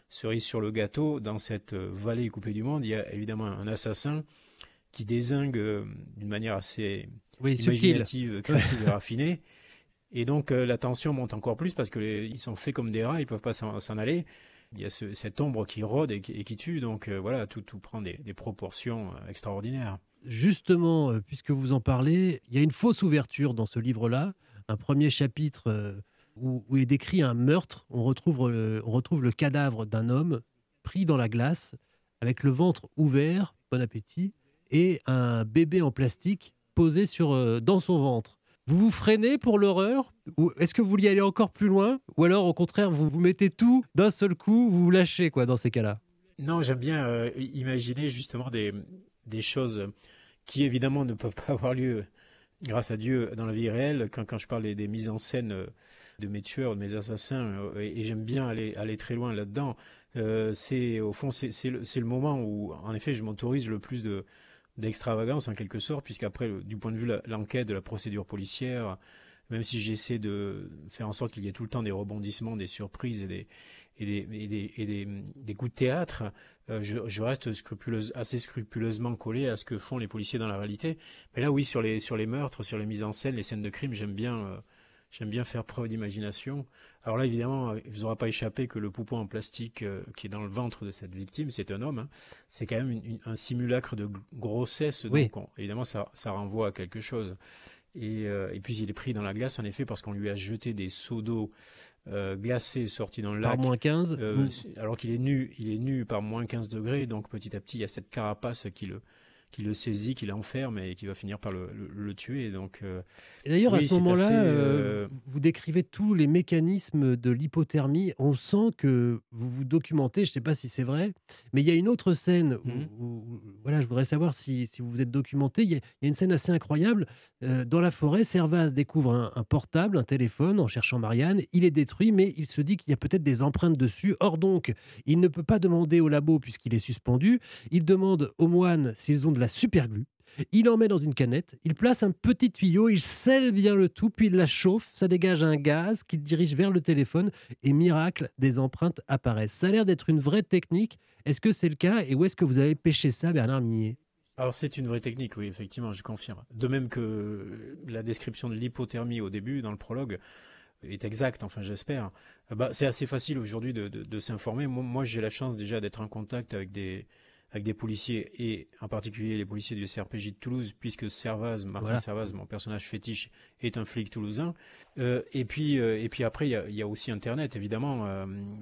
cerise sur le gâteau, dans cette vallée coupée du monde, il y a évidemment un assassin qui dézingue euh, d'une manière assez oui, imaginative, créative et raffinée. Et donc euh, la tension monte encore plus parce qu'ils sont faits comme des rats, ils ne peuvent pas s'en, s'en aller. Il y a ce, cette ombre qui rôde et qui, et qui tue, donc euh, voilà, tout, tout prend des, des proportions euh, extraordinaires. Justement, euh, puisque vous en parlez, il y a une fausse ouverture dans ce livre-là, un premier chapitre euh, où, où est décrit un meurtre. On retrouve, euh, on retrouve le cadavre d'un homme pris dans la glace, avec le ventre ouvert, bon appétit, et un bébé en plastique posé sur, euh, dans son ventre. Vous vous freinez pour l'horreur ou est-ce que vous vouliez aller encore plus loin? Ou alors, au contraire, vous vous mettez tout d'un seul coup, vous vous lâchez quoi, dans ces cas-là? Non, j'aime bien euh, imaginer justement des, des choses qui, évidemment, ne peuvent pas avoir lieu, grâce à Dieu, dans la vie réelle. Quand, quand je parle des, des mises en scène de mes tueurs, de mes assassins, euh, et, et j'aime bien aller, aller très loin là-dedans, euh, c'est, au fond, c'est, c'est, le, c'est le moment où, en effet, je m'autorise le plus de... d'extravagance en quelque sorte, puisqu'après, du point de vue de l'enquête, de la procédure policière, même si j'essaie de faire en sorte qu'il y ait tout le temps des rebondissements, des surprises et des, et des, et des, et des, des coups de théâtre, euh, je, je reste scrupuleuse, assez scrupuleusement collé à ce que font les policiers dans la réalité. Mais là, oui, sur les, sur les meurtres, sur les mises en scène, les scènes de crime, j'aime bien... Euh, J'aime bien faire preuve d'imagination. Alors là, évidemment, il ne vous aura pas échappé que le poupon en plastique euh, qui est dans le ventre de cette victime, c'est un homme. Hein. C'est quand même une, une, un simulacre de grossesse. Oui. Donc, on, évidemment, ça, ça renvoie à quelque chose. Et, euh, et puis, il est pris dans la glace, en effet, parce qu'on lui a jeté des seaux d'eau euh, glacés sortis dans le lac. Par moins quinze. Euh, mmh. Alors qu'il est nu, il est nu par moins quinze degrés. Donc, petit à petit, il y a cette carapace qui le... qui le saisit, qui l'enferme et qui va finir par le, le, le tuer. Donc, euh, et d'ailleurs, oui, à ce moment-là, assez, euh, vous décrivez tous les mécanismes de l'hypothermie. On sent que vous vous documentez, je ne sais pas si c'est vrai, mais il y a une autre scène où, mm-hmm. où, où voilà, je voudrais savoir si, si vous vous êtes documenté. Il y, a, il y a une scène assez incroyable. Euh, dans la forêt, Servaz découvre un, un portable, un téléphone, en cherchant Marianne. Il est détruit, mais il se dit qu'il y a peut-être des empreintes dessus. Or donc, il ne peut pas demander au labo puisqu'il est suspendu. Il demande aux moines s'ils ont de la superglue. Il en met dans une canette, il place un petit tuyau, il scelle bien le tout, puis il la chauffe, ça dégage un gaz qu'il dirige vers le téléphone et miracle, des empreintes apparaissent. Ça a l'air d'être une vraie technique. Est-ce que c'est le cas et où est-ce que vous avez pêché ça, Bernard Minier? Alors c'est une vraie technique, oui, effectivement, je confirme. De même que la description de l'hypothermie au début, dans le prologue, est exacte, enfin j'espère. Bah, c'est assez facile aujourd'hui de, de, de s'informer. Moi, moi j'ai la chance déjà d'être en contact avec des... avec des policiers et en particulier les policiers du C R P J de Toulouse, puisque Servaz, Martin voilà. Servaz, mon personnage fétiche, est un flic toulousain. Euh, et puis euh, et puis après il y a, y a aussi Internet évidemment euh,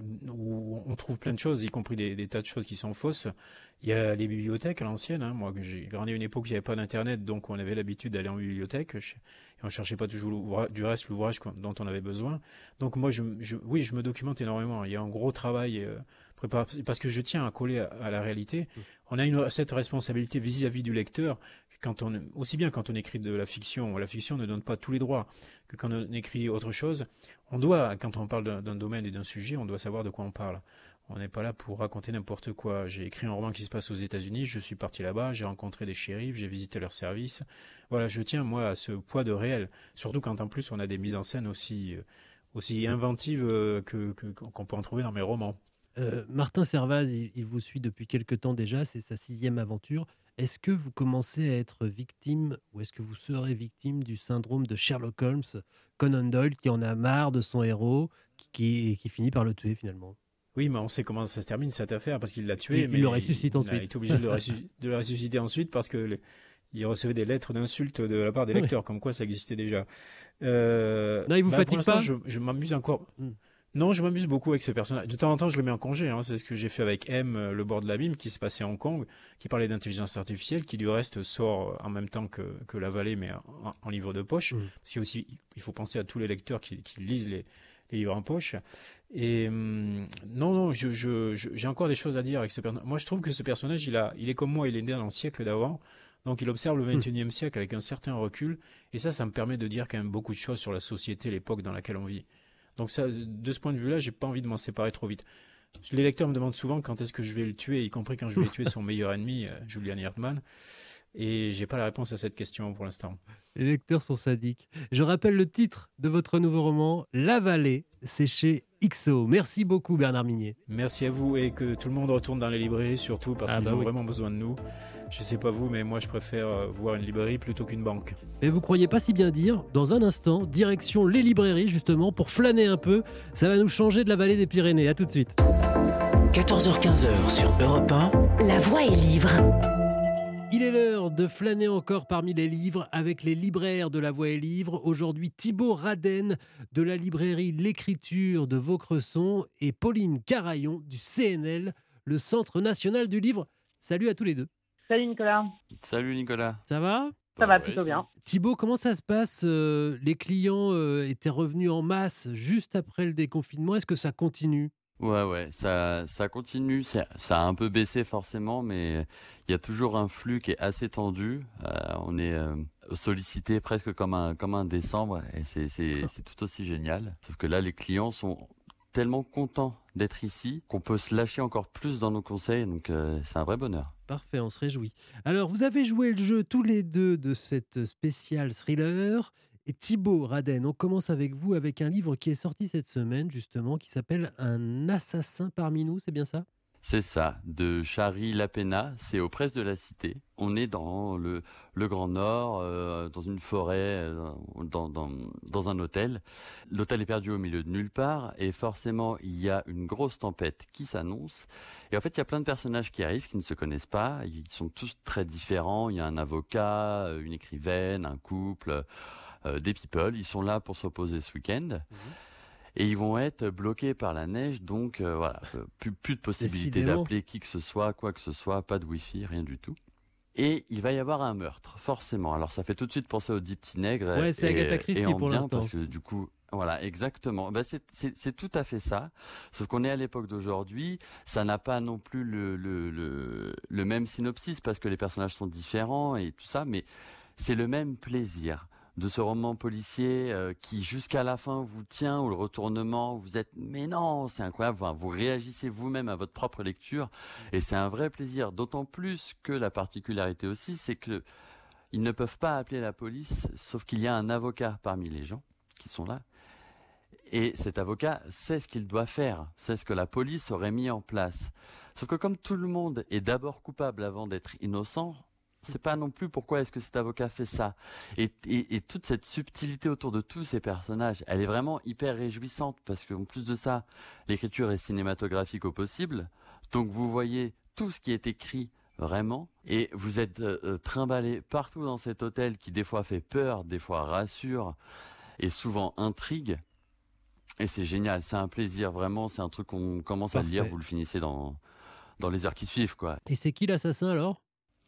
où on trouve plein de choses, y compris des, des tas de choses qui sont fausses. Il y a les bibliothèques à l'ancienne. Hein. Moi, j'ai grandi à une époque où il n'y avait pas d'Internet, donc on avait l'habitude d'aller en bibliothèque et on cherchait pas toujours du reste l'ouvrage dont on avait besoin. Donc moi, je, je, oui, je me documente énormément. Il y a un gros travail. Euh, parce que je tiens à coller à, à la réalité. On a une, cette responsabilité vis-à-vis du lecteur, quand on, aussi bien quand on écrit de la fiction, la fiction ne donne pas tous les droits, que quand on écrit autre chose, on doit, quand on parle d'un, d'un domaine et d'un sujet, on doit savoir de quoi on parle. On n'est pas là pour raconter n'importe quoi. J'ai écrit un roman qui se passe aux États-Unis, je suis parti là-bas, j'ai rencontré des shérifs, j'ai visité leurs services. Voilà, je tiens, moi, à ce poids de réel. Surtout quand, en plus, on a des mises en scène aussi, aussi inventives que, que, qu'on peut en trouver dans mes romans. Euh, Martin Servaz, il, il vous suit depuis quelque temps déjà, c'est sa sixième aventure. Est-ce que vous commencez à être victime, ou est-ce que vous serez victime du syndrome de Sherlock Holmes, Conan Doyle, qui en a marre de son héros, qui, qui, qui finit par le tuer finalement? Oui, mais on sait comment ça se termine cette affaire, parce qu'il l'a tué. Il, mais il le ressuscite il, ensuite. Il a été obligé de le, ressusc- de le ressusciter ensuite, parce que les, il recevait des lettres d'insultes de la part des lecteurs, oui. Comme quoi ça existait déjà. Euh, non, il vous bah, fatigue pour pas je, je m'amuse encore... Hmm. Non, je m'amuse beaucoup avec ce personnage. De temps en temps, je le mets en congé. Hein. C'est ce que j'ai fait avec M, Le bord de l'abîme, qui se passait à Hong Kong, qui parlait d'intelligence artificielle, qui du reste sort en même temps que, que La Vallée, mais en, en livre de poche. Mmh. Parce qu'il aussi, il faut penser à tous les lecteurs qui, qui lisent les, les livres en poche. Et hum, non, non, je, je, je, j'ai encore des choses à dire avec ce personnage. Moi, je trouve que ce personnage, il a, il est comme moi, il est né dans le siècle d'avant. Donc, il observe le vingt et unième mmh. siècle avec un certain recul. Et ça, ça me permet de dire quand même beaucoup de choses sur la société, l'époque dans laquelle on vit. Donc ça, de ce point de vue-là, j'ai pas envie de m'en séparer trop vite. Les lecteurs me demandent souvent quand est-ce que je vais le tuer, y compris quand je vais tuer son meilleur ennemi, Julian Hirtman. Et j'ai pas la réponse à cette question pour l'instant. Les lecteurs sont sadiques. Je rappelle le titre de votre nouveau roman, La Vallée. C'est chez X O. Merci beaucoup Bernard Minier. Merci à vous et que tout le monde retourne dans les librairies surtout parce Ah qu'ils bah ont oui. vraiment besoin de nous. Je sais pas vous, mais moi je préfère euh, voir une librairie plutôt qu'une banque. Et vous croyez pas si bien dire, dans un instant, direction les librairies justement pour flâner un peu. Ça va nous changer de la vallée des Pyrénées. À tout de suite. quatorze heures quinze sur Europe un. La voix est livre. Il est l'heure de flâner encore parmi les livres avec les libraires de La Voix et Livre. Aujourd'hui, Thibaut Raden de la librairie L'Écriture de Vaucresson et Pauline Carayon du C N L, le Centre National du Livre. Salut à tous les deux. Salut Nicolas. Salut Nicolas. Ça va ? Ça va plutôt bien. Thibaut, comment ça se passe ? Euh, Les clients euh, étaient revenus en masse juste après le déconfinement. Est-ce que ça continue ? Ouais, ouais, ça, ça continue. Ça, ça a un peu baissé forcément, mais il y a toujours un flux qui est assez tendu. Euh, on est euh, sollicité presque comme un, comme un décembre et c'est, c'est, c'est tout aussi génial. Sauf que là, les clients sont tellement contents d'être ici qu'on peut se lâcher encore plus dans nos conseils. Donc, euh, c'est un vrai bonheur. Parfait, on se réjouit. Alors, vous avez joué le jeu tous les deux de cette spéciale thriller. Et Thibaut Raden, on commence avec vous avec un livre qui est sorti cette semaine, justement, qui s'appelle « Un assassin parmi nous », c'est bien ça ? C'est ça, de Chary Lapena, c'est aux Presses de la Cité. On est dans le, le Grand Nord, euh, dans une forêt, euh, dans, dans, dans un hôtel. L'hôtel est perdu au milieu de nulle part et forcément il y a une grosse tempête qui s'annonce. Et en fait il y a plein de personnages qui arrivent, qui ne se connaissent pas, ils sont tous très différents. Il y a un avocat, une écrivaine, un couple, euh, des people, ils sont là pour se reposer ce week-end. Mmh. Et ils vont être bloqués par la neige, donc euh, voilà, plus, plus de possibilité Décidément. d'appeler qui que ce soit, quoi que ce soit, pas de wifi, rien du tout. Et il va y avoir un meurtre, forcément. Alors ça fait tout de suite penser au Dix Petits Nègres. Ouais, c'est et, Agatha Christie et en pour bien, l'instant. parce que du coup, voilà, exactement. Ben, c'est, c'est, c'est tout à fait ça. Sauf qu'on est à l'époque d'aujourd'hui, ça n'a pas non plus le, le, le, le même synopsis, parce que les personnages sont différents et tout ça, mais c'est le même plaisir de ce roman policier euh, qui jusqu'à la fin vous tient, ou le retournement, vous êtes mais non, c'est incroyable, enfin, vous réagissez vous-même à votre propre lecture et c'est un vrai plaisir, d'autant plus que la particularité aussi, c'est que ils ne peuvent pas appeler la police, sauf qu'il y a un avocat parmi les gens qui sont là. Et cet avocat sait ce qu'il doit faire, sait ce que la police aurait mis en place. Sauf que comme tout le monde est d'abord coupable avant d'être innocent, c'est pas non plus pourquoi est-ce que cet avocat fait ça. Et, et, et toute cette subtilité autour de tous ces personnages, elle est vraiment hyper réjouissante parce qu'en plus de ça, l'écriture est cinématographique au possible. Donc vous voyez tout ce qui est écrit vraiment et vous êtes euh, trimballé partout dans cet hôtel qui des fois fait peur, des fois rassure et souvent intrigue. Et c'est génial, c'est un plaisir vraiment, c'est un truc qu'on commence Parfait. à le lire, vous le finissez dans, dans les heures qui suivent, quoi. Et c'est qui l'assassin alors ?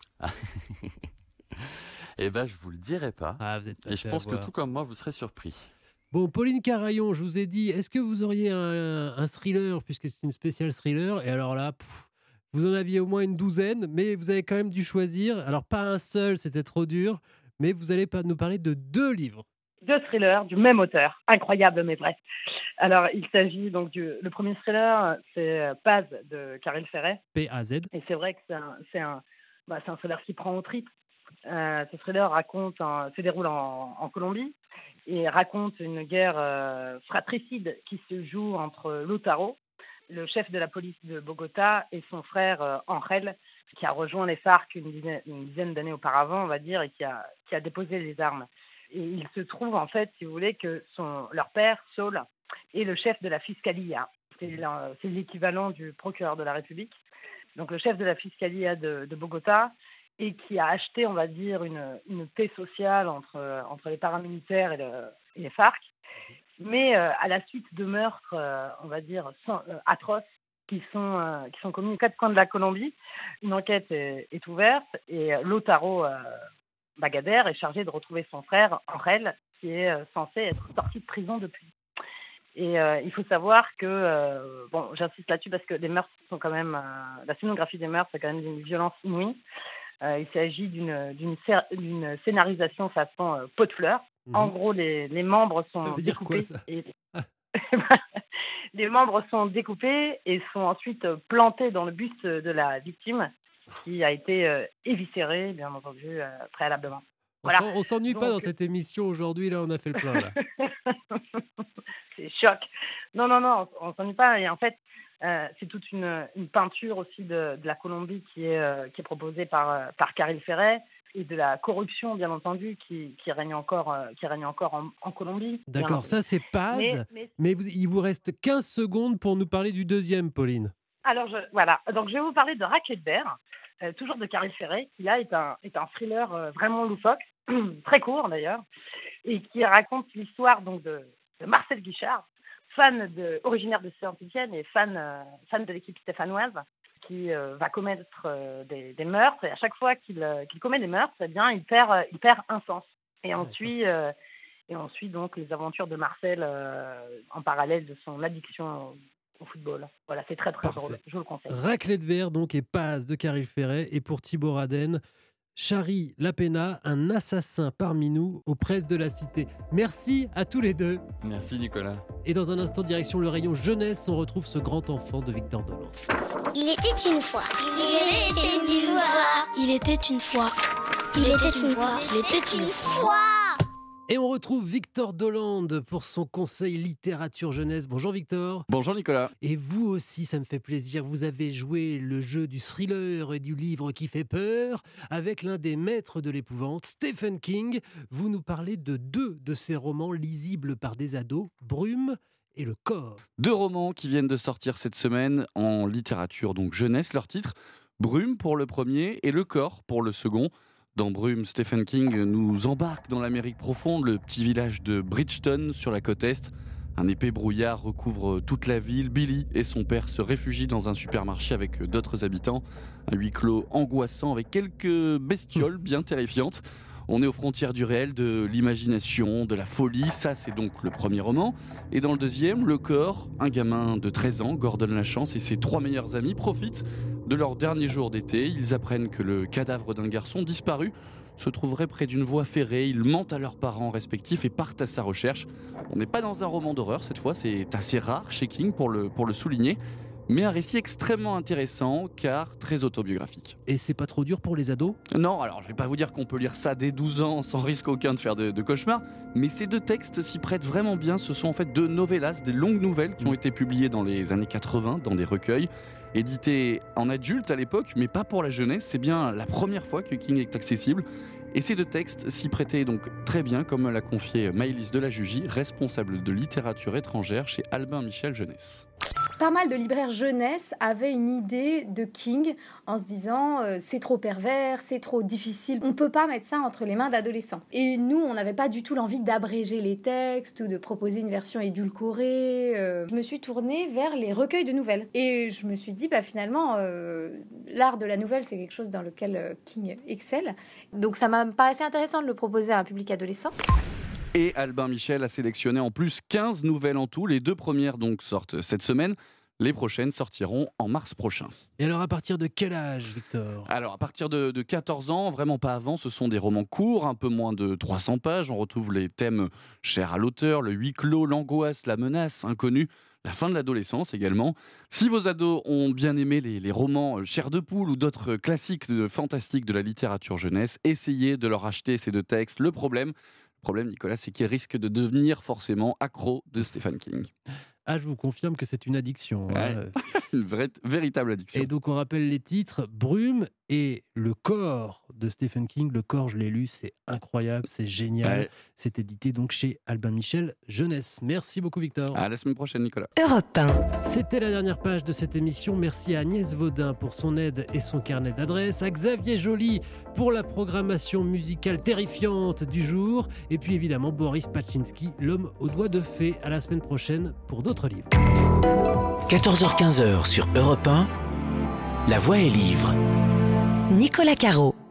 Eh ben, je vous le dirai pas. Ah, vous êtes pas et je pense que tout comme moi, vous serez surpris. Bon, Pauline Carayon, je vous ai dit, est-ce que vous auriez un, un thriller, puisque c'est une spéciale thriller ? Et alors là, pff, vous en aviez au moins une douzaine, mais vous avez quand même dû choisir. Alors, pas un seul, c'était trop dur, mais vous allez nous parler de deux livres. Deux thrillers du même auteur. Incroyable, mais vrai. Alors, il s'agit donc du... Le premier thriller, c'est Paz de Caril Ferret. P A Z. Et c'est vrai que c'est un... C'est un... Bah, c'est un thriller qui prend au tripes. Euh, ce thriller raconte un, se déroule en, en Colombie et raconte une guerre euh, fratricide qui se joue entre Lautaro, le chef de la police de Bogota, et son frère euh, Angel, qui a rejoint les FARC une dizaine, une dizaine d'années auparavant, on va dire, et qui a, qui a déposé les armes. Et il se trouve, en fait, si vous voulez, que son, leur père, Saul, est le chef de la Fiscalia. C'est, la, c'est l'équivalent du procureur de la République. Donc le chef de la Fiscalia de, de Bogota, et qui a acheté, on va dire, une, une paix sociale entre, entre les paramilitaires et, le, et les FARC. Mais euh, à la suite de meurtres, euh, on va dire, sans, euh, atroces, qui sont, euh, qui sont commis aux quatre coins de la Colombie, une enquête est, est ouverte, et Lautaro euh, Bagader est chargé de retrouver son frère, Angel, qui est euh, censé être sorti de prison depuis. Et euh, il faut savoir que, euh, bon, j'insiste là-dessus parce que les meurtres sont quand même, euh, la scénographie des meurtres, c'est quand même d'une violence inouïe. Euh, il s'agit d'une, d'une, d'une scénarisation façon euh, pot de fleurs. Mmh. En gros, les, les membres sont ça veut découpés. Dire quoi, ça et... les membres sont découpés et sont ensuite plantés dans le buste de la victime qui a été euh, éviscéré, bien entendu, euh, préalablement. Voilà. On s'ennuie Donc... pas dans cette émission aujourd'hui, là, on a fait le plein, là. C'est choc. Non, non, non, non, on, on s'ennuie pas. Et en fait, euh, c'est toute une, une peinture aussi de, de la Colombie qui est, euh, qui est proposée par, euh, par Caril Ferret, et de la corruption, bien entendu, qui, qui règne encore, euh, qui règne encore en, en Colombie. D'accord, ça c'est Paz, mais, mais... mais vous, il vous reste quinze secondes pour nous parler du deuxième, Pauline. Alors, je, voilà, donc je vais vous parler de Raclette vert, euh, toujours de Caril Ferret, qui là est un, est un thriller euh, vraiment loufoque, très court d'ailleurs, et qui raconte l'histoire donc, de, de Marcel Guichard, fan de, originaire de Saint-Étienne et fan, euh, fan de l'équipe stéphanoise, qui euh, va commettre euh, des, des meurtres, et à chaque fois qu'il, euh, qu'il commet des meurtres, eh bien, il perd, euh, il perd un sens. Et on suit, euh, et on suit donc les aventures de Marcel euh, en parallèle de son addiction au, au football. Voilà, c'est très très Parfait. drôle, je vous le conseille. Raclette vert donc et Paz de Caril Ferret, et pour Thibaut Raden, Chari Lapena, un assassin parmi nous aux presses de la Cité. Merci à tous les deux. Merci Nicolas. Et dans un instant, direction le rayon jeunesse, on retrouve ce grand enfant de Victor Dolande. Il était une fois. Il était une fois. Il était une fois. Il était une fois. Il était une fois. Et on retrouve Victor Dolande pour son conseil littérature jeunesse. Bonjour Victor. Bonjour Nicolas. Et vous aussi, ça me fait plaisir. Vous avez joué le jeu du thriller et du livre qui fait peur avec l'un des maîtres de l'épouvante, Stephen King. Vous nous parlez de deux de ses romans lisibles par des ados, Brume et Le Corps. Deux romans qui viennent de sortir cette semaine en littérature, donc jeunesse. Leur titre, Brume pour le premier et Le Corps pour le second. Dans Brume, Stephen King nous embarque dans l'Amérique profonde, le petit village de Bridgeton sur la côte est. Un épais brouillard recouvre toute la ville. Billy et son père se réfugient dans un supermarché avec d'autres habitants. Un huis clos angoissant avec quelques bestioles bien terrifiantes. On est aux frontières du réel, de l'imagination, de la folie. Ça, c'est donc le premier roman. Et dans le deuxième, Le Corps, un gamin de treize ans, Gordon Lachance, et ses trois meilleurs amis profitent de leur dernier jour d'été. Ils apprennent que le cadavre d'un garçon disparu se trouverait près d'une voie ferrée. Ils mentent à leurs parents respectifs et partent à sa recherche. On n'est pas dans un roman d'horreur cette fois, c'est assez rare chez King pour le, pour le souligner. Mais un récit extrêmement intéressant car très autobiographique. Et c'est pas trop dur pour les ados ? Non, alors je vais pas vous dire qu'on peut lire ça dès douze ans sans risque aucun de faire de, de cauchemars, mais ces deux textes s'y prêtent vraiment bien. Ce sont en fait deux novellas, des longues nouvelles qui ont été publiées dans les années quatre-vingts dans des recueils, éditées en adulte à l'époque, mais pas pour la jeunesse. C'est bien la première fois que King est accessible. Et ces deux textes s'y prêtaient donc très bien, comme l'a confié Maëlys Delajugie, responsable de littérature étrangère chez Albin Michel Jeunesse. Pas mal de libraires jeunesse avaient une idée de King en se disant euh, c'est trop pervers, c'est trop difficile, on peut pas mettre ça entre les mains d'adolescents. Et nous, on n'avait pas du tout l'envie d'abréger les textes ou de proposer une version édulcorée. Euh, je me suis tournée vers les recueils de nouvelles. Et je me suis dit, bah, finalement, euh, l'art de la nouvelle, c'est quelque chose dans lequel euh, King excelle. Donc ça m'a paru intéressant de le proposer à un public adolescent. Et Albin Michel a sélectionné en plus quinze nouvelles en tout. Les deux premières donc sortent cette semaine. Les prochaines sortiront en mars prochain. Et alors à partir de quel âge, Victor ? Alors à partir de, de quatorze ans, vraiment pas avant, ce sont des romans courts, un peu moins de trois cents pages. On retrouve les thèmes chers à l'auteur, le huis clos, l'angoisse, la menace inconnue, la fin de l'adolescence également. Si vos ados ont bien aimé les, les romans Chair de poule ou d'autres classiques de, fantastiques de la littérature jeunesse, essayez de leur acheter ces deux textes. Le problème, le problème Nicolas, c'est qu'ils risquent de devenir forcément accros de Stephen King. Ah, je vous confirme que c'est une addiction. Ouais. Hein. Une vraie, véritable addiction. Et donc, on rappelle les titres. Brume et Le Corps de Stephen King. Le Corps, je l'ai lu, c'est incroyable, c'est génial. Ouais. C'est édité donc chez Albin Michel Jeunesse. Merci beaucoup, Victor. À la semaine prochaine, Nicolas. Europe un. C'était la dernière page de cette émission. Merci à Agnès Vaudin pour son aide et son carnet d'adresses. À Xavier Joly pour la programmation musicale terrifiante du jour. Et puis, évidemment, Boris Pachinski, l'homme aux doigts de fée. À la semaine prochaine pour d'autres livres. quatorze heures quinze sur Europe un, La Voix est livre. Nicolas Caro.